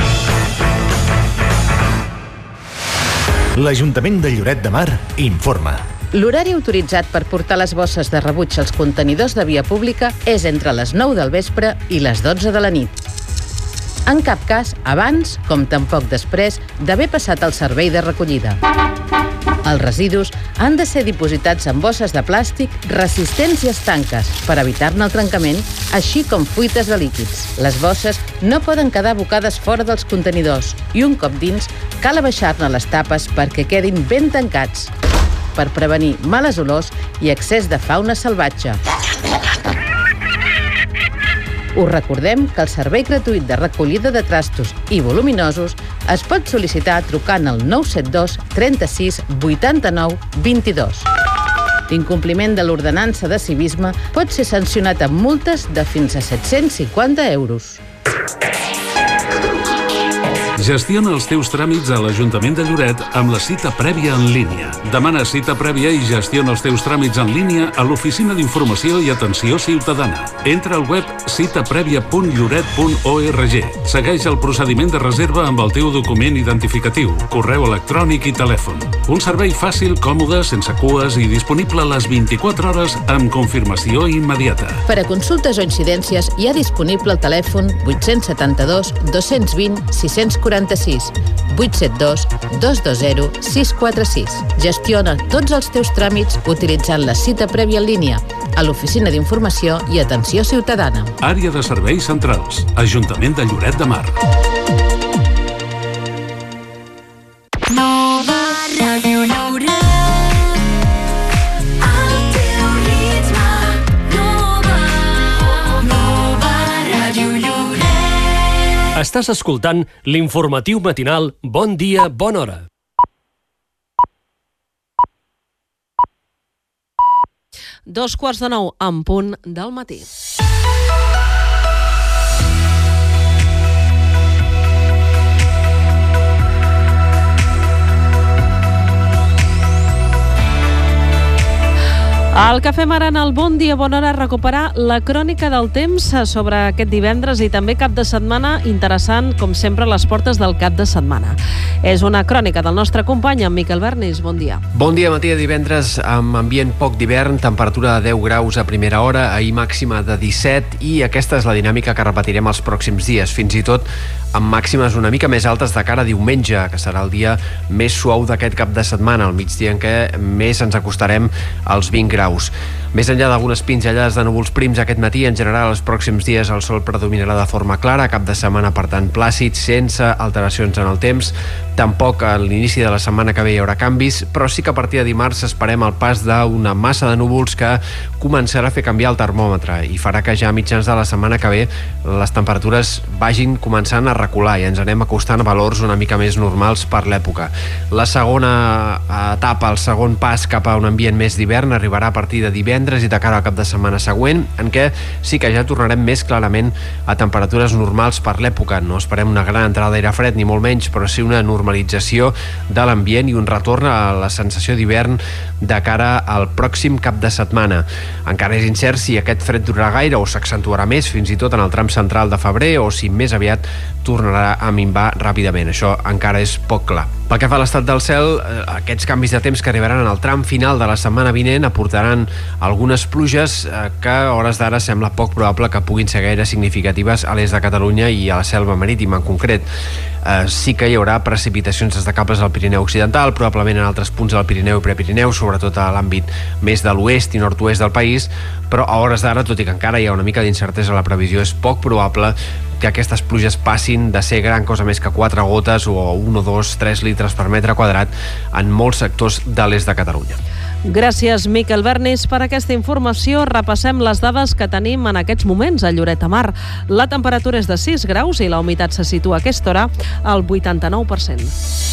[SPEAKER 7] L'Ajuntament de Lloret de Mar informa.
[SPEAKER 5] L'horari autoritzat per portar les bosses de rebuig als contenidors de via pública és entre les nou del vespre i les dotze de la nit. En cap cas, abans, com tampoc després, d'haver passat el servei de recollida. Els residus han de ser dipositats en bosses de plàstic resistents i estanques per evitar-ne el trencament, així com fuites de líquids. Les bosses no poden quedar abocades fora dels contenidors i un cop dins cal abaixar-ne les tapes perquè quedin ben tancats per prevenir males olors i excés de fauna salvatge. Us recordem que el servei gratuït de recollida de trastos i voluminosos es pot sol·licitar trucant al nou set dos trenta-sis vuitanta-nou vint-i-dos. L'incompliment de l'ordenança de civisme pot ser sancionat amb multes de fins a set-cents cinquanta euros.
[SPEAKER 23] Gestiona els teus tràmits a l'Ajuntament de Lloret amb la cita prèvia en línia. Demana cita prèvia i gestiona els teus tràmits en línia a l'Oficina d'Informació i Atenció Ciutadana. Entra al web cita prèvia punt lloret punt org. Segueix el procediment de reserva amb el teu document identificatiu, correu electrònic i telèfon. Un servei fàcil, còmode, sense cues i disponible a les vint-i-quatre hores amb confirmació immediata.
[SPEAKER 5] Per a consultes o incidències hi ha disponible el telèfon vuit set dos dos dos zero sis quaranta-sis, vuit set dos dos dos zero sis quatre sis. Gestiona tots els teus tràmits utilitzant la cita prèvia en línia a l'Oficina d'Informació i Atenció Ciutadana.
[SPEAKER 23] Àrea de Serveis Centrals, Ajuntament de Lloret de Mar.
[SPEAKER 4] Estàs escoltant l'informatiu matinal Bon Dia, Bona Hora.
[SPEAKER 2] Dos quarts de nou en punt del matí. El que fem ara en el Bon Dia, Bona Hora, recuperar la crònica del temps sobre aquest divendres i també cap de setmana interessant, com sempre, a les portes del cap de setmana. És una crònica del nostre company, en Miquel Bernis. Bon dia.
[SPEAKER 6] Bon dia, matí de divendres amb ambient poc d'hivern, temperatura de deu graus a primera hora, ahir màxima de disset, i aquesta és la dinàmica que repetirem els pròxims dies, fins i tot amb màximes una mica més altes de cara a diumenge, que serà el dia més suau d'aquest cap de setmana, al migdia en què més ens acostarem als vint graus. Més enllà d'algunes pinzellades de núvols prims aquest matí, en general els pròxims dies el sol predominarà de forma clara, cap de setmana per tant plàcid, sense alteracions en el temps. Tampoc a l'inici de la setmana que ve hi haurà canvis, però sí que a partir de dimarts esperem el pas d'una massa de núvols que començarà a fer canviar el termòmetre i farà que ja a mitjans de la setmana que ve les temperatures vagin començant a recular i ens anem acostant a valors una mica més normals per l'època. La segona etapa, el segon pas cap a un ambient més d'hivern arribarà a partir de divendres i de cara al cap de setmana següent, en què sí que ja tornarem més clarament a temperatures normals per l'època. No esperem una gran entrada d'aire fred ni molt menys, però sí una normalització de l'ambient i un retorn a la sensació d'hivern de cara al pròxim cap de setmana. Encara és incert si aquest fred durarà gaire o s'accentuarà més, fins i tot en el tram central de febrer, o si més aviat tornarà a minvar ràpidament. Això encara és poc clar. Pel que fa a l'estat del cel, aquests canvis de temps que arribaran en el tram final de la setmana vinent aportaran algunes pluges que a hores d'ara sembla poc probable que puguin ser gaire significatives a l'est de Catalunya i a la selva marítima en concret. Eh, sí que hi haurà precipitacions destacables al Pirineu Occidental, probablement en altres punts del Pirineu i Prepirineu, sobretot a l'àmbit més de l'oest i nord-oest del país, però a hores d'ara, tot i que encara hi ha una mica d'incertesa a la previsió, és poc probable que aquestes pluges passin de ser gran cosa més que quatre gotes o un o dos, tres litres per metre quadrat en molts sectors de l'est de Catalunya.
[SPEAKER 2] Gràcies, Miquel Bernis, per aquesta informació. Repassem les dades que tenim en aquests moments a Lloret de Mar. La temperatura és de sis graus i la humitat se situa a aquesta hora al vuitanta-nou per cent.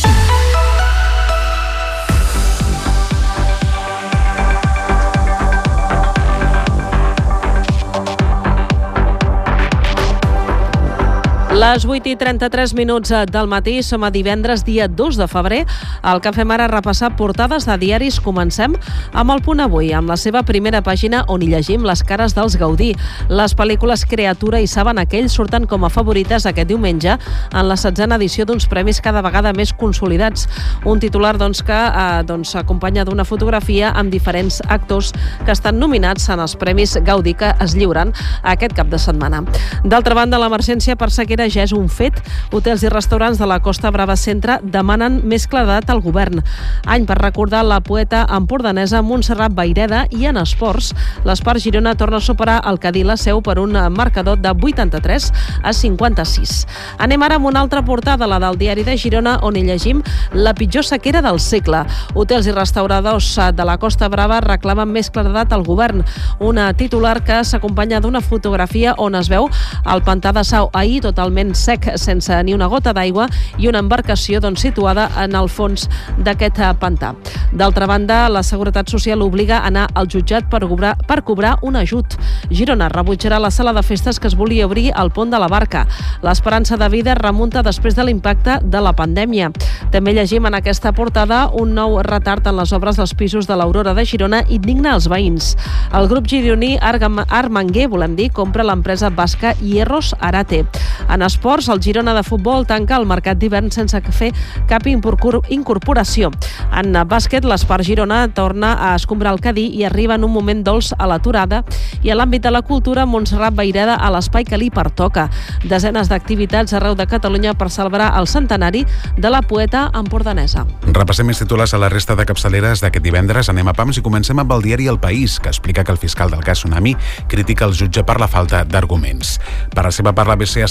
[SPEAKER 2] Les vuit i trenta-tres minuts del matí, som a divendres, dia dos de febrer. El que fem ara és repassar portades de diaris. Comencem amb El Punt Avui, amb la seva primera pàgina on hi llegim les cares dels Gaudí. Les pel·lícules Creatura i Saben aquell surten com a favorites aquest diumenge en la setzena edició d'uns premis cada vegada més consolidats. Un titular doncs, que eh, doncs, s'acompanya d'una fotografia amb diferents actors que estan nominats en els Premis Gaudí que es lliuren aquest cap de setmana. D'altra banda, l'emergència per sequera ja és un fet. Hotels i restaurants de la Costa Brava Centre demanen més claredat al govern. Any per recordar la poeta empordanesa Montserrat Vayreda. I en esports, l'Espart Girona torna a superar el Cadí la Seu per un marcador de vuitanta-tres a cinquanta-sis. Anem ara amb una altra portada, la del Diari de Girona, on hi llegim la pitjor sequera del segle. Hotels i restauradors de la Costa Brava reclamen més claredat al govern. Una titular que s'acompanya d'una fotografia on es veu el pantà de Sau ahir totalment sec, sense ni una gota d'aigua, i una embarcació doncs, situada en el fons d'aquest pantà. D'altra banda, la Seguretat Social obliga a anar al jutjat per cobrar, per cobrar un ajut. Girona rebutjarà la sala de festes que es volia obrir al pont de la Barca. L'esperança de vida remunta després de l'impacte de la pandèmia. També llegim en aquesta portada un nou retard en les obres dels pisos de l'Aurora de Girona indigna els veïns. El grup gironí Armanguer, volem dir, compra l'empresa basca Hierros Arate. En esports, el Girona de futbol tanca el mercat d'hivern sense fer cap incorporació. En bàsquet, l'Espart Girona torna a escombrar el Cadí i arriba en un moment dolç a l'aturada. I a l'àmbit de la cultura, Montserrat Vayreda a l'espai que li pertoca. Desenes d'activitats arreu de Catalunya per celebrar el centenari de la poeta empordanesa.
[SPEAKER 3] Repassem més titulars a la resta de capçaleres d'aquest divendres. Anem a pams i comencem amb el diari El País, que explica que el fiscal del cas Tsunami critica el jutge per la falta d'arguments. Per la seva part, l'A B C assenyala que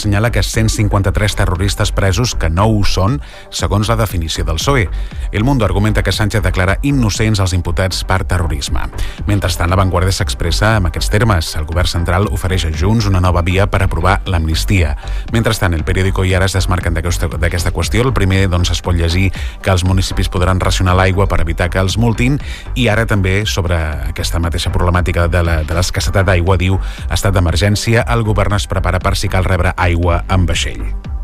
[SPEAKER 3] cent cinquanta-tres terroristes presos que no ho són, segons la definició del P S O E. El Mundo argumenta que Sánchez declara innocents els imputats per terrorisme. Mentrestant, La Vanguardia s'expressa amb aquests termes. El govern central ofereix a Junts una nova via per aprovar l'amnistia. Mentrestant, El Periódico i Ara es desmarquen d'aquesta qüestió. El primer, doncs, es pot llegir que els municipis podran racionar l'aigua per evitar que els multin, i ara també sobre aquesta mateixa problemàtica de la, de l'escassetat d'aigua diu: estat d'emergència, el govern es prepara per si cal rebre aigua amb vaixell.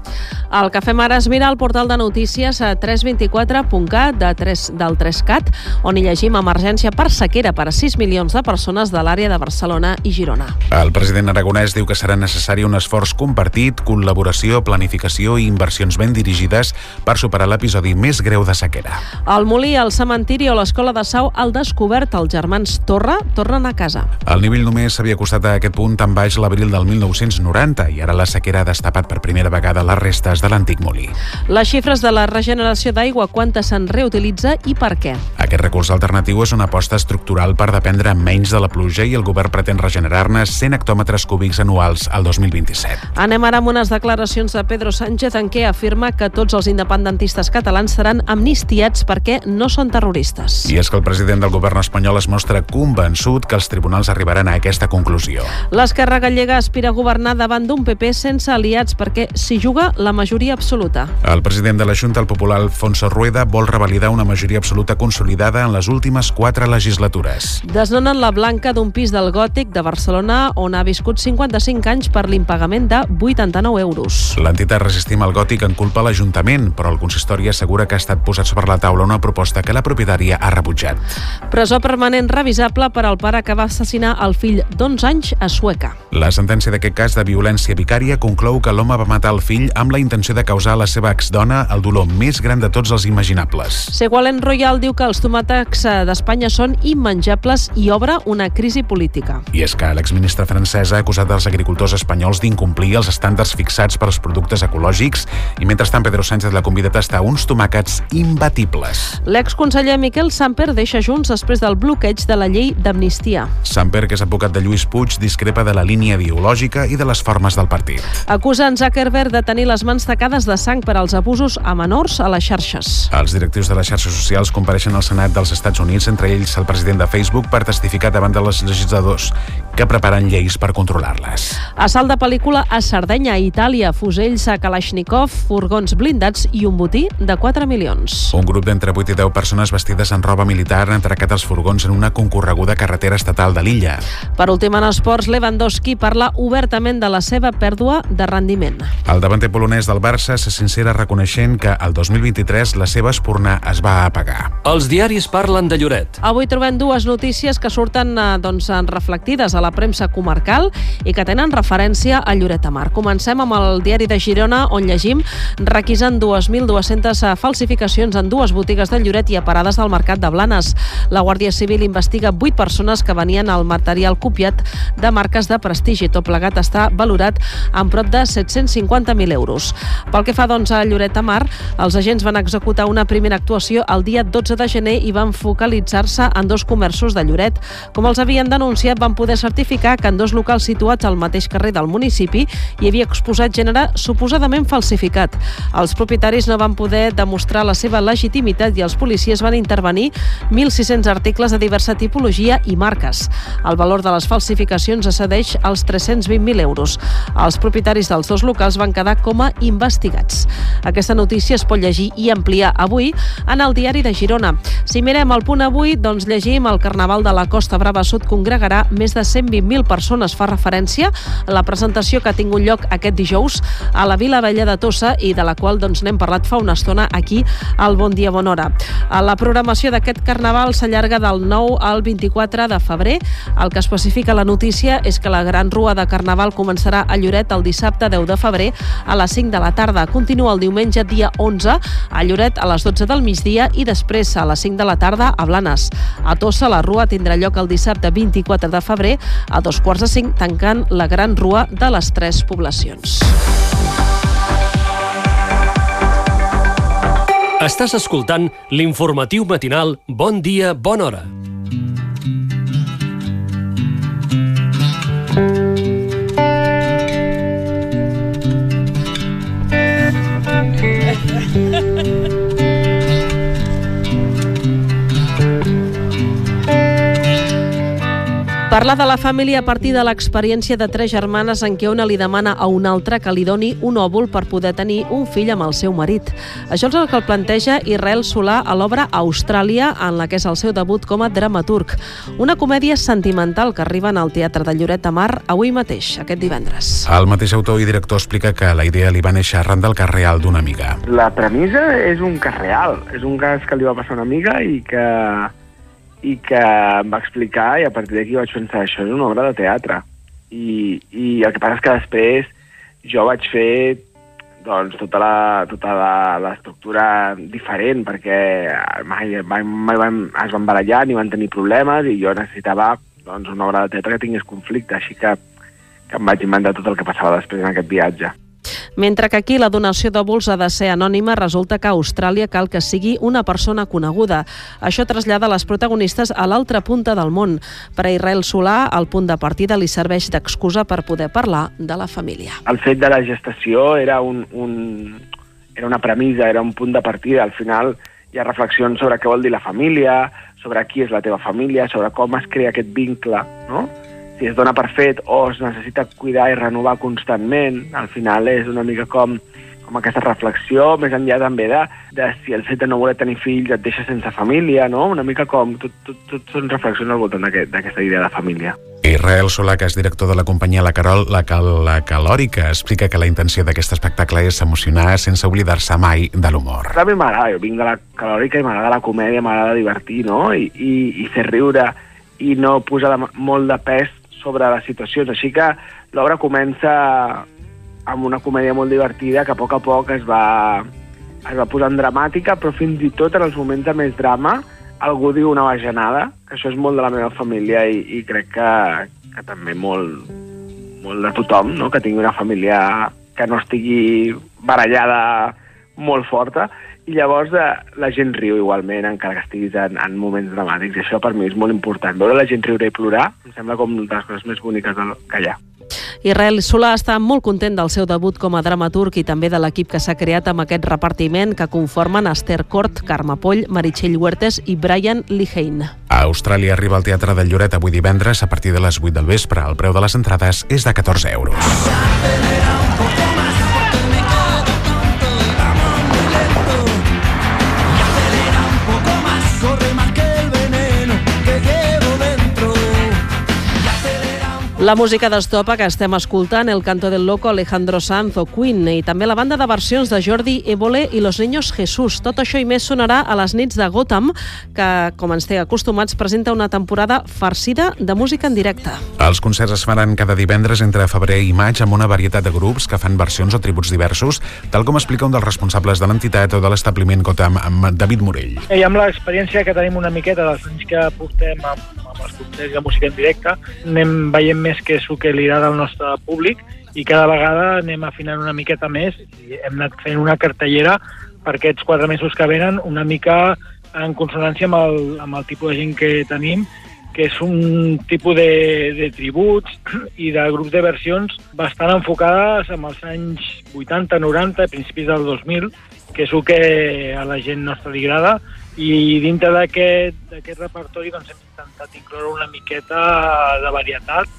[SPEAKER 2] El que fem ara és mirar el portal de notícies a tres dos quatre punt cat de tres, del tres cat, on hi llegim emergència per sequera per a sis milions de persones de l'àrea de Barcelona i Girona.
[SPEAKER 3] El president aragonès diu que serà necessari un esforç compartit, col·laboració, planificació i inversions ben dirigides per superar l'episodi més greu de sequera.
[SPEAKER 2] El Molí, el cementiri o l'escola de Sau al descobert, els germans Torra tornen a casa.
[SPEAKER 3] El nivell només s'havia acostat a aquest punt tan baix l'abril del mil nou-cents noranta i ara la sequera ha destapat per primera vegada les restes de l'antic molí.
[SPEAKER 2] Les xifres de la regeneració d'aigua, quanta se'n reutilitza i per què?
[SPEAKER 3] Aquest recurs alternatiu és una aposta estructural per dependre menys de la pluja i el govern pretén regenerar-ne cent hectòmetres cúbics anuals al dos mil vint-i-set.
[SPEAKER 2] Anem ara amb unes declaracions de Pedro Sánchez en què afirma que tots els independentistes catalans seran amnistiats perquè no són terroristes.
[SPEAKER 3] I és que el president del govern espanyol es mostra convençut que els tribunals arribaran a aquesta conclusió.
[SPEAKER 2] L'Esquerra Gallega aspira a governar davant d'un P P sense aliats perquè s'hi juga la majoria absoluta.
[SPEAKER 3] El president de la Junta, el popular Alfonso Rueda, vol revalidar una majoria absoluta consolidada en les últimes quatre legislatures.
[SPEAKER 2] Desnonen la Blanca d'un pis del Gòtic de Barcelona on ha viscut cinquanta-cinc anys per l'impagament de vuitanta-nou euros.
[SPEAKER 3] L'entitat Resistim al Gòtic en culpa l'Ajuntament, però el consistori assegura que ha estat posat sobre la taula una proposta que la propietària ha rebutjat.
[SPEAKER 2] Presó permanent revisable per al pare que va assassinar el fill d'onze anys a Sueca.
[SPEAKER 3] La sentència d'aquest cas de violència vicària conclou que l'home va matar el fill amb la intenció de causar a la seva exdona el dolor més gran de tots els imaginables.
[SPEAKER 2] Ségolène Royal diu que els tomàquets d'Espanya són immenjables i obre una crisi política.
[SPEAKER 3] I és que l'exministre francès ha acusat els agricultors espanyols d'incomplir els estàndards fixats per als productes ecològics i mentrestant Pedro Sánchez la convida a tastar uns tomàquets imbatibles.
[SPEAKER 2] L'exconseller Miquel Samper deixa Junts després del bloqueig de la llei d'amnistia.
[SPEAKER 3] Samper, que és advocat de Lluís Puig, discrepa de la línia ideològica i de les formes del partit.
[SPEAKER 2] Acusen Zuckerberg de tenir les mans tacades de sang per als abusos a menors a les xarxes.
[SPEAKER 3] Els directius de les xarxes socials compareixen al Senat dels Estats Units, entre ells el president de Facebook, per testificar davant dels legisladors que preparen lleis per controlar-les.
[SPEAKER 2] Assalt de pel·lícula a Sardenya, Itàlia, fusells a Kalashnikov, furgons blindats i un botí de quatre milions.
[SPEAKER 3] Un grup d'entre vuit i deu persones vestides en roba militar han atracat els furgons en una concorreguda carretera estatal de l'illa.
[SPEAKER 2] Per últim, en esports, Lewandowski parla obertament de la seva pèrdua de rendiment.
[SPEAKER 3] El davanter polonès del Barça se sincera reconeixent que el dos mil vint-i-tres la seva espurna es va apagar.
[SPEAKER 4] Els diaris parlen de Lloret.
[SPEAKER 2] Avui trobem dues notícies que surten doncs, reflectides a la premsa comarcal i que tenen referència a Lloret de Mar. Comencem amb el diari de Girona, on llegim: requisen dos mil dues-centes falsificacions en dues botigues de Lloret i a parades del mercat de Blanes. La Guàrdia Civil investiga vuit persones que venien al material copiat de marques de prestigi. Tot plegat està valorat en prop de set-cents cinquanta mil euros. Pel que fa doncs, a Lloret de Mar, els agents van executar una primera actuació el dia dotze de gener i van focalitzar-se en dos comerços de Lloret. Com els havien denunciat, van poder certificar que en dos locals situats al mateix carrer del municipi hi havia exposat gènere suposadament falsificat. Els propietaris no van poder demostrar la seva legitimitat i els policies van intervenir mil sis-cents articles de diversa tipologia i marques. El valor de les falsificacions excedeix als tres-cents vint mil euros. Els propietaris dels dos locals van quedar com a investigats. Aquesta notícia es pot llegir i ampliar avui en el diari de Girona. Si mirem el punt avui, doncs llegim el Carnaval de la Costa Brava Sud congregarà més de cent vint mil persones. Fa referència a la presentació que ha tingut lloc aquest dijous a la Vila Vella de Tossa i de la qual doncs, n'hem parlat fa una estona aquí al Bon Dia Bona Hora. La programació d'aquest Carnaval s'allarga del nou al vint-i-quatre de febrer. El que especifica la notícia és que la gran rua de Carnaval començarà a Lloret el dissabte deu de febrer a les cinc de la tarda. Continua el diumenge dia onze a Lloret a les dotze del migdia i després a les cinc de la tarda a Blanes. A Tossa la rua tindrà lloc el dissabte vint-i-quatre de febrer a dos quarts de cinc, tancant la gran rua de les tres poblacions.
[SPEAKER 4] Estàs escoltant l'informatiu matinal Bon Dia, Bona Hora.
[SPEAKER 2] Parlar de la família a partir de l'experiència de tres germanes en què una li demana a una altra que li doni un òvul per poder tenir un fill amb el seu marit. Això és el que el planteja Israel Solà a l'obra Austràlia, en la que és el seu debut com a dramaturg. Una comèdia sentimental que arriba al Teatre de Lloret de Mar avui mateix, aquest divendres.
[SPEAKER 3] El mateix autor i director explica que la idea li va néixer arran del cas real d'una amiga.
[SPEAKER 8] La premissa és un cas real, és un cas que li va passar a una amiga i que... i que em va explicar, i a partir d'aquí vaig pensar, això és una obra de teatre. I, i el que passa és que després jo vaig fer doncs, tota la, tota la, l'estructura diferent, perquè mai, mai, mai van, es van barallar ni van tenir problemes, i jo necessitava doncs, una obra de teatre que tingués conflicte, així que, que em vaig inventar tot el que passava després en aquest viatge.
[SPEAKER 2] Mentre que aquí la donació d'òvuls ha de ser anònima, resulta que a Austràlia cal que sigui una persona coneguda. Això trasllada les protagonistes a l'altra punta del món. Per a Israel Solà, el punt de partida li serveix d'excusa per poder parlar de la família.
[SPEAKER 8] El fet de la gestació era, un, un, era una premissa, era un punt de partida. Al final hi ha reflexions sobre què vol dir la família, sobre qui és la teva família, sobre com es crea aquest vincle, no? Si es dona per fet o es necessita cuidar i renovar constantment, al final és una mica com, com aquesta reflexió, més enllà també de, de si el fet de no voler tenir fills et deixa sense família, no? Una mica com, tot, tot, tot són reflexions al voltant d'aquesta aquest, idea de família.
[SPEAKER 3] Israel Solà, que és director de la companyia La Carol, la, Cal, la Calòrica, explica que la intenció d'aquest espectacle és emocionar sense oblidar-se mai de l'humor.
[SPEAKER 8] A mi m'agrada, jo vinc de la Calòrica i m'agrada la comèdia, m'agrada divertir, no? I, i, i fer riure i no posar de, molt de pes sobre les situacions, així que l'obra comença amb una comèdia molt divertida que a poc a poc es va, es va posant dramàtica, però fins i tot en els moments de més drama algú diu una bajanada, que això és molt de la meva família i, i crec que, que també molt, molt de tothom, no? Que tingui una família que no estigui barallada molt forta, i llavors eh, la gent riu igualment, encara que estiguis en, en moments dramàtics, i això per mi és molt important. Veure la gent riure i plorar em sembla com una de les coses més boniques que hi ha.
[SPEAKER 2] Israel Solà està molt content del seu debut com a dramaturg i també de l'equip que s'ha creat amb aquest repartiment que conformen Esther Cort, Carme Poll, Meritxell Huertes i Brian Lihane.
[SPEAKER 3] A Austràlia arriba al Teatre del Lloret avui divendres a partir de les vuit del vespre. El preu de les entrades és de catorze euros.
[SPEAKER 2] La música d'estopa que estem escoltant, El canto del loco, Alejandro Sanz o Queen, i també la banda de versions de Jordi Évole i Los Niños Jesús. Tot això i més sonarà a les nits de Gotham, que, com ens té acostumats, presenta una temporada farcida de música en directe.
[SPEAKER 3] Els concerts es faran cada divendres entre febrer i maig amb una varietat de grups que fan versions o tributs diversos, tal com explica un dels responsables de l'entitat o de l'establiment Gotham, amb David Morell.
[SPEAKER 10] I amb l'experiència que tenim una miqueta dels anys que portem amb, amb els concerts de música en directe, anem veient més que és el que li agrada al nostre públic i cada vegada anem afinant una miqueta més i hem anat fent una cartellera per aquests quatre mesos que venen una mica en consonància amb el, amb el tipus de gent que tenim, que és un tipus de, de tributs i de grups de versions bastant enfocades amb els anys vuitanta, noranta, principis del dos mil, que és el que a la gent nostra li agrada, i dintre d'aquest, d'aquest repertori doncs, hem intentat incloure una miqueta de varietat.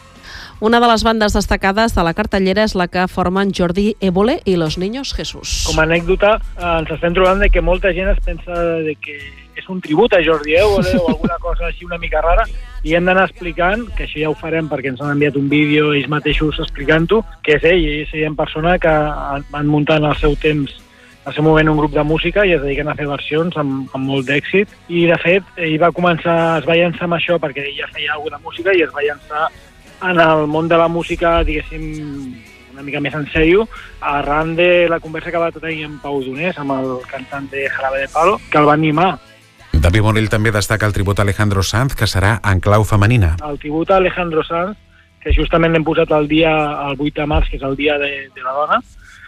[SPEAKER 2] Una de les bandes destacades de la cartellera és la que formen Jordi Évole i Los Niños Jesús.
[SPEAKER 10] Com a anècdota, ens estem trobant de que molta gent es pensa de que és un tribut a Jordi Évole o alguna cosa així una mica rara, i hem d'anar explicant, que això ja ho farem perquè ens han enviat un vídeo ells mateixos explicant-ho, que és ell, és ell en persona que van muntant al seu temps, al seu moment, un grup de música i es dediquen a fer versions amb, amb molt d'èxit. I, de fet, ell va començar, es va llançar amb això perquè ell ja feia alguna de música i es va llançar en el món de la música, diguéssim, una mica més en sèrio, arran de la conversa que va tenir amb Pau Donés, amb el cantant de Jarabe de Palo, que el va animar.
[SPEAKER 3] David Morell també destaca el tribut a Alejandro Sanz, que serà en clau femenina.
[SPEAKER 10] El tribut a Alejandro Sanz, que justament l'hem posat el dia, el vuit de març, que és el dia de, de la dona,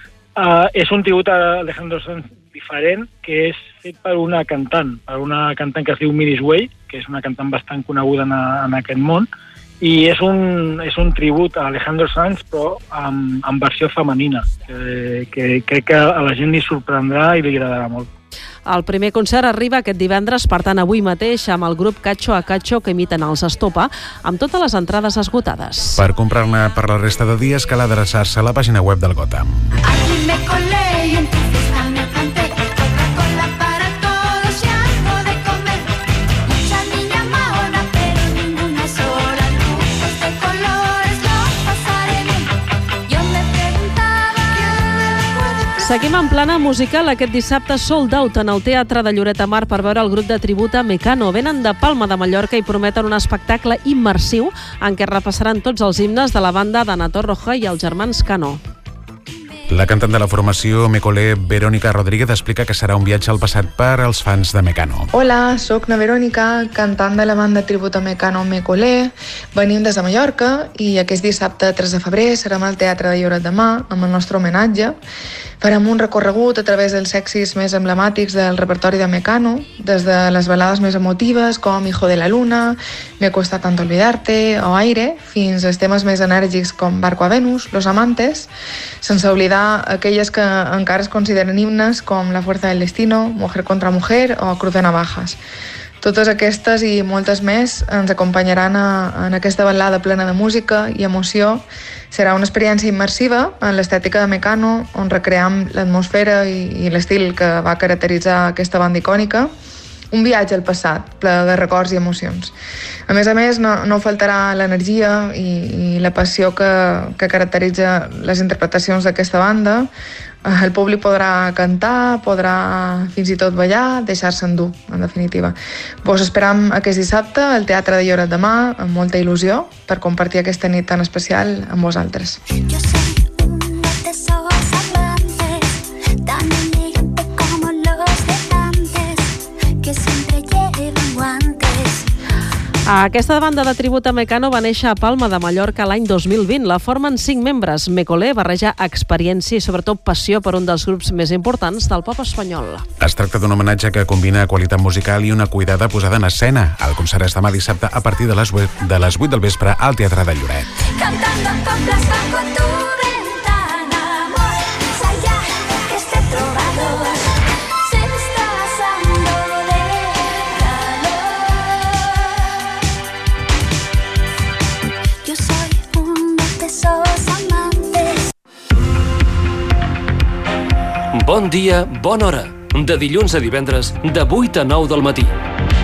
[SPEAKER 10] uh, és un tribut a Alejandro Sanz diferent, que és fet per una cantant, per una cantant que es diu Miris Way, que és una cantant bastant coneguda en, en aquest món, i és un, és un tribut a Alejandro Sanz, però amb, amb versió femenina, que, que crec que a la gent li sorprendrà i li agradarà molt.
[SPEAKER 2] El primer concert arriba aquest divendres, per tant avui mateix, amb el grup Cacho a Cacho, que imiten els Estopa, amb totes les entrades esgotades.
[SPEAKER 3] Per comprar-ne per la resta de dies cal adreçar-se a la pàgina web del Gotham.
[SPEAKER 13] Aquí me colé y en tu fiesta me planté. Coca-Cola para todos y algo de comer. Mucha niña mahona, pero ninguna sola. Lujos de colores, lo pasaré bien. Yo me preguntaba ¿quién me puede...
[SPEAKER 2] Seguim en plana musical. Aquest dissabte sold out en el Teatre de Lloret de Mar per veure el grup de tribut a Mecano. Venen de Palma de Mallorca i prometen un espectacle immersiu en què repassaran tots els himnes de la banda d'Ana Torroja i els germans Cano.
[SPEAKER 3] La cantant de la formació Mecolé, Verónica Rodríguez, explica que serà un viatge al passat per als fans de Mecano.
[SPEAKER 14] Hola, sóc na Verónica, cantant de la banda tribut a Mecano Mecolé. Venim des de Mallorca i aquest dissabte tres de febrer serem al Teatre de Lloret de Mar amb el nostre homenatge. Farem un recorregut a través dels èxits més emblemàtics del repertori de Mecano, des de les balades més emotives com Hijo de la Luna, Me cuesta tanto olvidarte o Aire, fins als temes més enèrgics com Barco a Venus, Los amantes, sense oblidar aquelles que encara es consideren himnes com La fuerza del destino, Mujer contra mujer o Cruz de navajas. Totes aquestes i moltes més ens acompanyaran a, en aquesta balada plena de música i emoció. Serà una experiència immersiva en l'estètica de Mecano, on recream l'atmosfera i, i l'estil que va caracteritzar aquesta banda icònica. Un viatge al passat, ple de records i emocions. A més a més, no, no faltarà l'energia i, i la passió que, que caracteritza les interpretacions d'aquesta banda. El públic podrà cantar, podrà fins i tot ballar, deixar-se endur, en definitiva. Vos esperam aquest dissabte al Teatre de Lloret de Mar amb molta il·lusió per compartir aquesta nit tan especial amb vosaltres.
[SPEAKER 2] Aquesta banda de tribut a Mecano va néixer a Palma de Mallorca l'any dos mil vint. La formen cinc membres. Mecolé barreja experiència i sobretot passió per un dels grups més importants del pop espanyol.
[SPEAKER 3] Es tracta d'un homenatge que combina qualitat musical i una cuidada posada en escena. El concert és demà dissabte a partir de les vuit del vespre al Teatre de Lloret.
[SPEAKER 13] Cantando coplas bajo tu ventana, amor, más allá que este trovador se está pasando de calor. Yo soy uno de esos amantes.
[SPEAKER 4] Bon dia, bona hora. De dilluns a divendres, de vuit a nou del matí.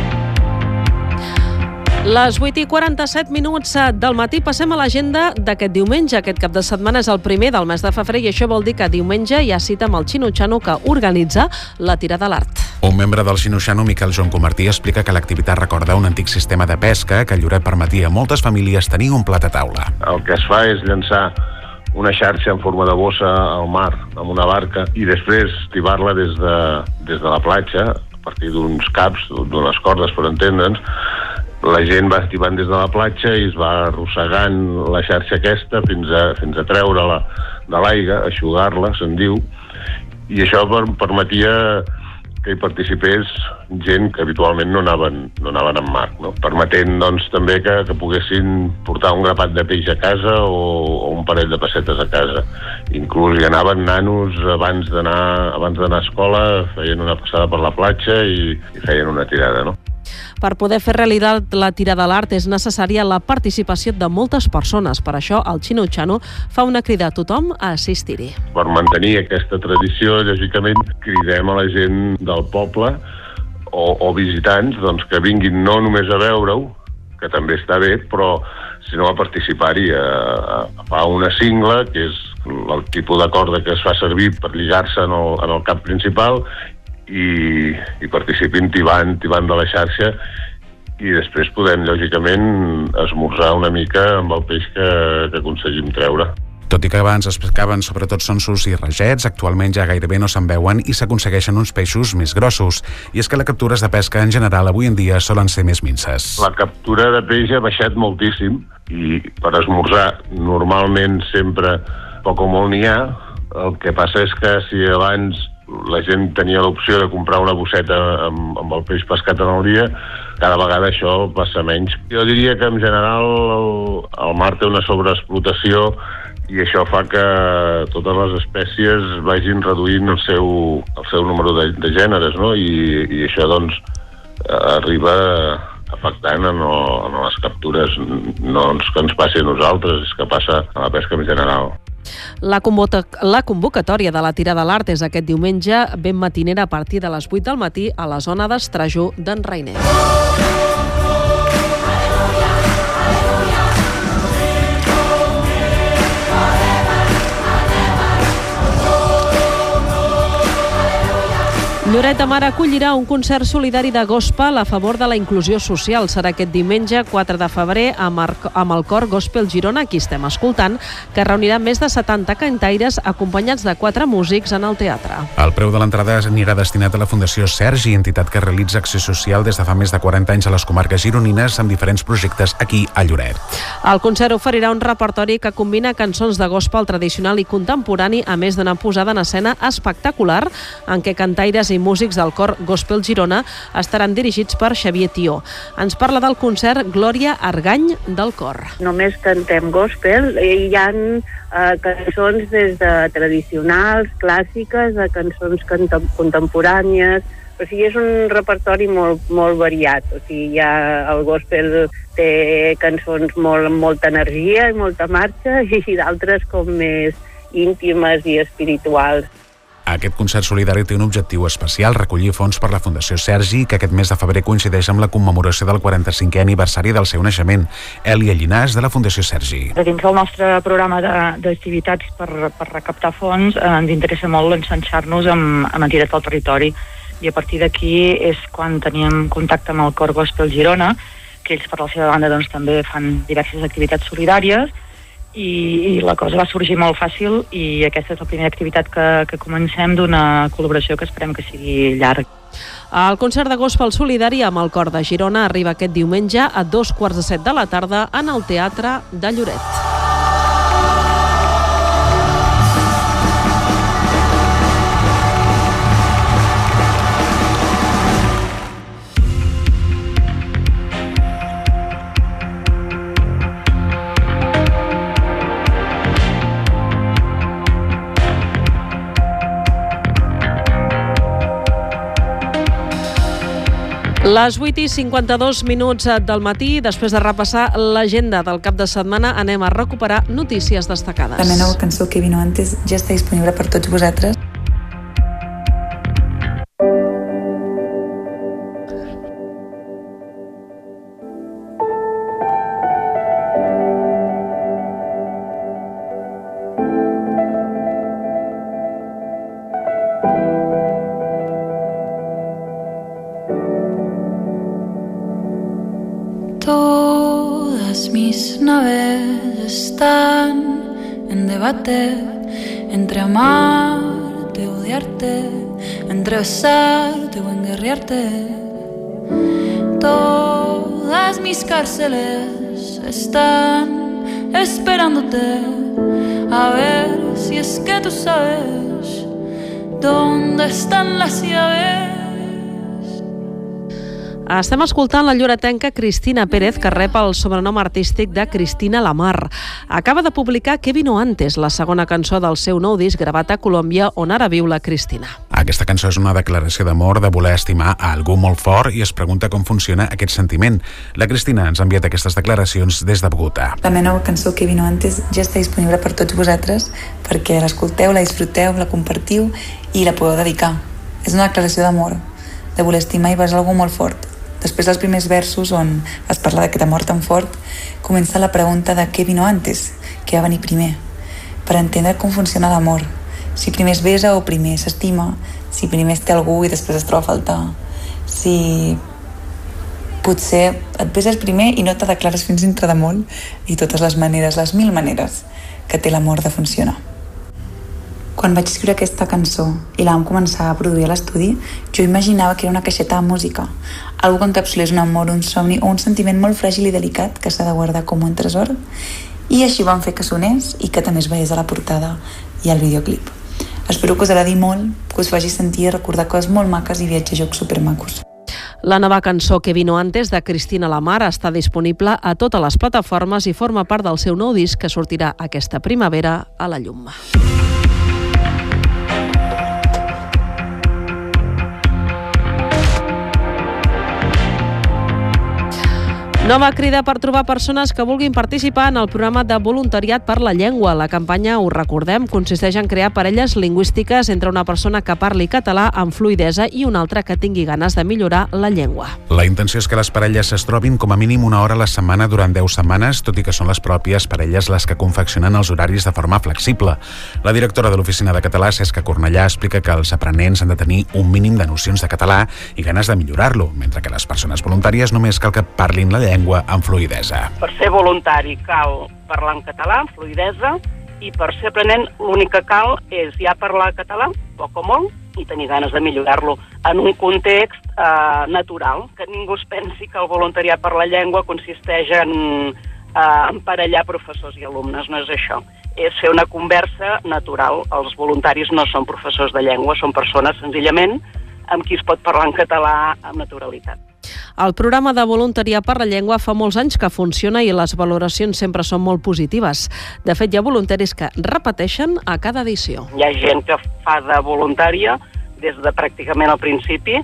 [SPEAKER 2] Les vuit i quaranta-set minuts del matí passem a l'agenda d'aquest diumenge. Aquest cap de setmana és el primer del mes de febrer i això vol dir que diumenge hi ha cita amb el Xino-Xano, que organitza la Tira de l'Art.
[SPEAKER 3] Un membre del Xino-Xano, Miquel Joan Comartí, explica que l'activitat recorda un antic sistema de pesca que a Lloret permetia a moltes famílies tenir un plat a taula.
[SPEAKER 15] El que es fa és llançar una xarxa en forma de bossa al mar amb una barca i després tibar-la des de, des de la platja a partir d'uns caps, d'unes cordes per entendre'ns. La gent va estibant des de la platja i es va arrossegant la xarxa aquesta fins a, fins a treure-la de l'aigua, eixugar-la, se'n diu, i això per, permetia que hi participés gent que habitualment no anaven, no anaven en mar, no? Permetent doncs, també que, que poguessin portar un grapat de peix a casa o, o un parell de pessetes a casa. Inclús hi anaven nanos abans d'anar abans d'anar a escola, feien una passada per la platja i, i feien una tirada, no?
[SPEAKER 2] Per poder fer realitat la Tira de l'Art és necessària la participació de moltes persones. Per això el Xino-Xano fa una crida a tothom a assistir-hi.
[SPEAKER 15] Per mantenir aquesta tradició, lògicament, cridem a la gent del poble o, o visitants doncs, que vinguin no només a veure-ho, que també està bé, però sinó a participar-hi, a, a fa una cingla, que és el tipus de corda que es fa servir per lligar-se en el, en el cap principal, i, i participin tibant, tibant de la xarxa i després podem, lògicament, esmorzar una mica amb el peix que, que aconseguim treure.
[SPEAKER 3] Tot i que abans es pescaven sobretot sonsos i ragets, actualment ja gairebé no se'n veuen i s'aconsegueixen uns peixos més grossos. I és que les captures de pesca en general avui en dia solen ser més minces.
[SPEAKER 15] La captura de peix ha baixat moltíssim i per esmorzar normalment sempre poc o molt n'hi ha. El que passa és que si abans la gent tenia l'opció de comprar una bosseta amb, amb el peix pescat en el dia, cada vegada això passa menys. Jo diria que en general el, el mar té una sobreexplotació i això fa que totes les espècies vagin reduint el seu, el seu número de, de gèneres, no? I, i això doncs arriba afectant a, no, a les captures, no que ens passi a nosaltres, és que passa a la pesca en general.
[SPEAKER 2] La, la convocatòria de la tirada a l'art és aquest diumenge ben matinera a partir de les vuit del matí a la zona d'Estrajú d'en Rainer. Lloret de Mar acollirà un concert solidari de gospel a favor de la inclusió social. Serà aquest diumenge quatre de febrer amb el cor Gospel Girona, qui estem escoltant, que reunirà més de setanta cantaires acompanyats de quatre músics en el teatre.
[SPEAKER 3] El preu de l'entrada anirà destinat a la Fundació Sergi, entitat que realitza acció social des de fa més de quaranta anys a les comarques gironines amb diferents projectes aquí a Lloret.
[SPEAKER 2] El concert oferirà un repertori que combina cançons de gospel tradicional i contemporani, a més d'una posada en escena espectacular en què cantaires i músics del cor Gospel Girona estaran dirigits per Xavier Tió. Ens parla del concert Glòria Argany del cor.
[SPEAKER 18] Només cantem gospel i hi ha eh, cançons des de tradicionals, clàssiques, a cançons contemporànies. O sigui, és un repertori molt, molt variat. O sigui, hi ha, el gospel té cançons molt, amb molta energia i molta marxa i d'altres com més íntimes i espirituals.
[SPEAKER 3] Aquest concert solidari té un objectiu especial, recollir fons per la Fundació Sergi, que aquest mes de febrer coincideix amb la commemoració del quaranta-cinquè aniversari del seu naixement. Èlia Llinàs, de la Fundació Sergi.
[SPEAKER 19] Dins del nostre programa d'activitats per, per recaptar fons, eh, ens interessa molt enxanxar-nos amb, amb entitats del territori. I a partir d'aquí és quan teníem contacte amb el cor Gospel Girona, que ells per la seva banda doncs, també fan diverses activitats solidàries, I, i la cosa va sorgir molt fàcil i aquesta és la primera activitat que, que comencem d'una col·laboració que esperem que sigui llarga.
[SPEAKER 2] El concert de gospel solidari amb el cor de Girona arriba aquest diumenge a dos quarts de set de la tarda en el Teatre de Lloret. Les vuit i cinquanta-dos minuts del matí, després de repassar l'agenda del cap de setmana, anem a recuperar notícies destacades.
[SPEAKER 20] La meva nova cançó que vino antes ja està disponible per tots vosaltres.
[SPEAKER 21] Todas mis naves están en debate entre amarte, odiarte, entre besarte o enguerriarte. Todas mis cárceles están esperándote a ver si es que tú sabes dónde están las llaves.
[SPEAKER 2] Estem escoltant la lloretenca Cristina Pérez, que rep el sobrenom artístic de Cristina la Mar. Acaba de publicar Que vino antes, la segona cançó del seu nou disc gravat a Colòmbia, on ara viu la Cristina.
[SPEAKER 3] Aquesta cançó és una declaració d'amor, de voler estimar a algú molt fort, i es pregunta com funciona aquest sentiment. La Cristina ens ha enviat aquestes declaracions des de Bogotà.
[SPEAKER 20] La meva nova cançó Que vino antes ja està disponible per tots vosaltres perquè l'escolteu, la disfruteu, la compartiu i la podeu dedicar. És una declaració d'amor, de voler estimar i besar algú molt fort. Després dels primers versos, on es parla d'aquest amor tan fort, comença la pregunta de què vino antes, què va venir primer, per entendre com funciona l'amor. Si primer es besa o primer s'estima, si primer es té algú i després es troba a faltar, si potser et beses primer i no te declares fins dintre de molt, i totes les maneres, les mil maneres que té l'amor de funcionar. Quan vaig escriure aquesta cançó i la vam començar a produir a l'estudi, jo imaginava que era una caixeta de música, algo que encapsulés un amor, un somni o un sentiment molt fràgil i delicat que s'ha de guardar com un tresor, i així vam fer que sonés i que també es veiés a la portada i al videoclip. Espero que us agradi molt, que us faci sentir i recordar coses molt maques i viatges a jocs supermacos.
[SPEAKER 2] La nova cançó Que vino antes de Cristina Lamar està disponible a totes les plataformes i forma part del seu nou disc que sortirà aquesta primavera a la llum. Nova crida per trobar persones que vulguin participar en el programa de voluntariat per la llengua. La campanya, ho recordem, consisteix en crear parelles lingüístiques entre una persona que parli català amb fluïdesa i una altra que tingui ganes de millorar la llengua.
[SPEAKER 3] La intenció és que les parelles es trobin com a mínim una hora a la setmana durant deu setmanes, tot i que són les pròpies parelles les que confeccionen els horaris de forma flexible. La directora de l'Oficina de Català, Cesca Cornellà, explica que els aprenents han de tenir un mínim de nocions de català i ganes de millorar-lo, mentre que les persones voluntàries només cal que parlin la llengua amb fluïdesa.
[SPEAKER 12] Per ser voluntari cal parlar en català, amb fluïdesa, i per ser aprenent l'únic que cal és ja parlar català, poc o molt, i tenir ganes de millorar-lo en un context eh, natural, que ningú es pensi que el voluntariat per la llengua consisteix en eh, emparellar professors i alumnes, no és això. És fer una conversa natural. Els voluntaris no són professors de llengua, són persones senzillament amb qui es pot parlar en català amb naturalitat.
[SPEAKER 2] El programa de voluntariat per la llengua fa molts anys que funciona i les valoracions sempre són molt positives. De fet, hi ha voluntaris que repeteixen a cada edició.
[SPEAKER 12] Hi ha gent que fa de voluntària des de pràcticament al principi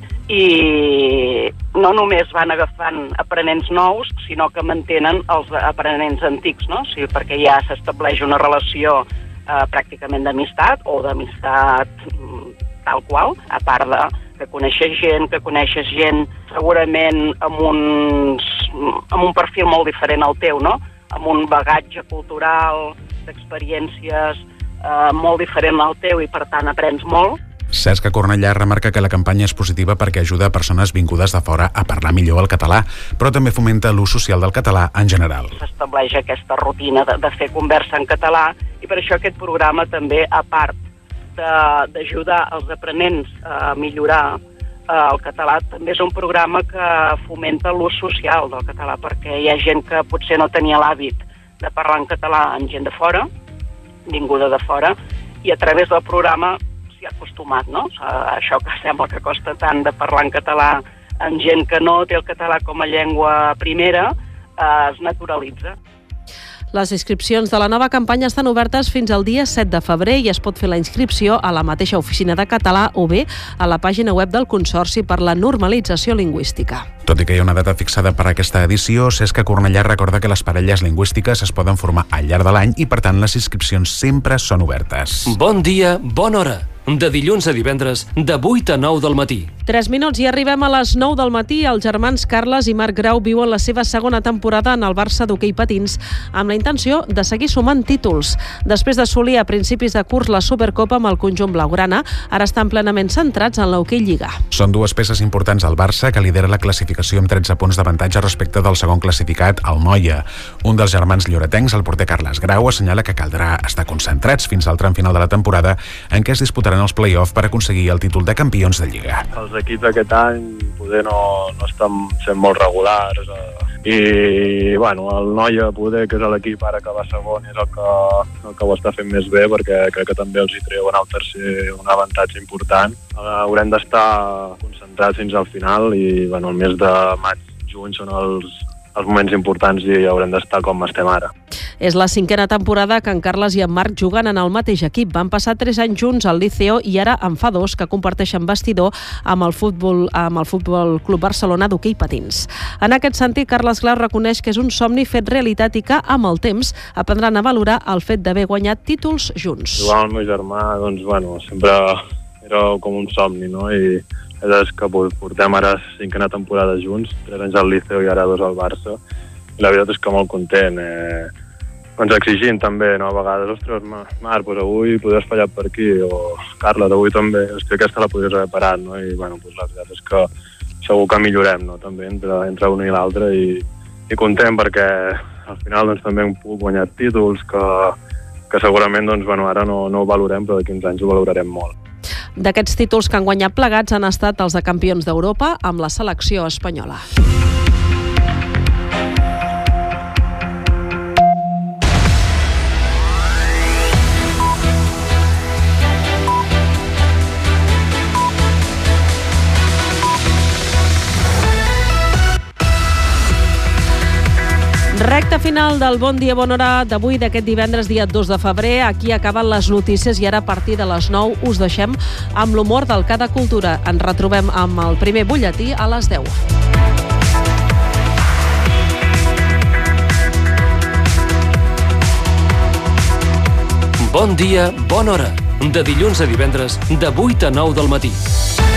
[SPEAKER 12] i no només van agafant aprenents nous, sinó que mantenen els aprenents antics, no? O sigui, perquè ja s'estableix una relació eh, pràcticament d'amistat o d'amistat tal qual, a part de que coneixes gent, que coneixes gent segurament amb, uns, amb un perfil molt diferent al teu, no? Amb un bagatge cultural, d'experiències eh, molt diferent al teu i per tant aprens molt.
[SPEAKER 3] Cesca Cornellà remarca que la campanya és positiva perquè ajuda a persones vingudes de fora a parlar millor el català, però també fomenta l'ús social del català en general.
[SPEAKER 12] S'estableix aquesta rutina de, de fer conversa en català i per això aquest programa també, a part d'ajudar els aprenents a millorar el català, també és un programa que fomenta l'ús social del català, perquè hi ha gent que potser no tenia l'hàbit de parlar en català amb gent de fora, vinguda de fora, i a través del programa s'hi ha acostumat, no? Això que sembla que costa tant de parlar en català amb gent que no té el català com a llengua primera, es naturalitza.
[SPEAKER 2] Les inscripcions de la nova campanya estan obertes fins al dia set de febrer i es pot fer la inscripció a la mateixa oficina de català o bé a la pàgina web del Consorci per la Normalització Lingüística.
[SPEAKER 3] Tot i que hi ha una data fixada per a aquesta edició, Cesca Cornellà recorda que les parelles lingüístiques es poden formar al llarg de l'any i, per tant, les inscripcions sempre són obertes.
[SPEAKER 4] Bon dia, bona hora. De dilluns a divendres, de vuit a nou del matí.
[SPEAKER 2] Tres minuts i arribem a les nou del matí. Els germans Carles i Marc Grau viuen la seva segona temporada en el Barça d'hoquei patins amb la intenció de seguir sumant títols. Després d'assolir a principis de curs la Supercopa amb el conjunt blaugrana, ara estan plenament centrats en l'hoquei lliga.
[SPEAKER 3] Són dues peces importants al Barça, que lidera la classificació amb tretze punts d'avantatge respecte del segon classificat, el Noia. Un dels germans lloretencs, el porter Carles Grau, assenyala que caldrà estar concentrats fins al tram final de la temporada en què es disputaran els play-off per aconseguir el títol de campions de Lliga.
[SPEAKER 16] Els equips aquest any poder no, no estan sent molt regulars eh, i bueno, el Noia poder, que és l'equip ara que va segon, és el que, el que ho està fent més bé perquè crec que també els hi treuen al tercer un avantatge important. Eh, haurem d'estar concentrats fins al final i bueno, el mes de maig, juny són els, els moments importants i haurem d'estar com estem ara.
[SPEAKER 2] És la cinquena temporada que en Carles i en Marc juguen en el mateix equip. Van passar tres anys junts al Liceo i ara en fa dos que comparteixen vestidor amb el futbol, amb el Futbol Club Barcelona d'hoquei patins. En aquest sentit, Carles Grau reconeix que és un somni fet realitat i que, amb el temps, aprendran a valorar el fet d'haver guanyat títols junts.
[SPEAKER 16] Jugar amb el meu germà, doncs, bueno, sempre era com un somni, no? I és que portem ara cinquena temporada junts, tres anys al Liceo i ara dos al Barça. I la veritat és que molt content. Eh, ens exigint també, no? A vegades, ostres, Marc, doncs avui podries fallar per aquí, o Carles, avui també, hòstia, aquesta la podries haver parat, no? I bueno, doncs la veritat és que segur que millorem, no? També entre, entre un i l'altre i, i content perquè al final doncs, també hem pogut guanyar títols que, que segurament doncs, bueno, ara no, no ho valorem, però d'aquí uns anys ho valorarem molt.
[SPEAKER 2] D'aquests títols que han guanyat plegats han estat els de campions d'Europa amb la selecció espanyola. Recte final del Bon Dia, Bona Hora d'avui, d'aquest divendres, dia dos de febrer. Aquí acaben les notícies i ara a partir de les nou us deixem amb l'humor del Cada Cultura. Ens retrobem amb el primer butlletí a les deu.
[SPEAKER 4] Bon dia, bona hora. De dilluns a divendres, de vuit a nou del matí.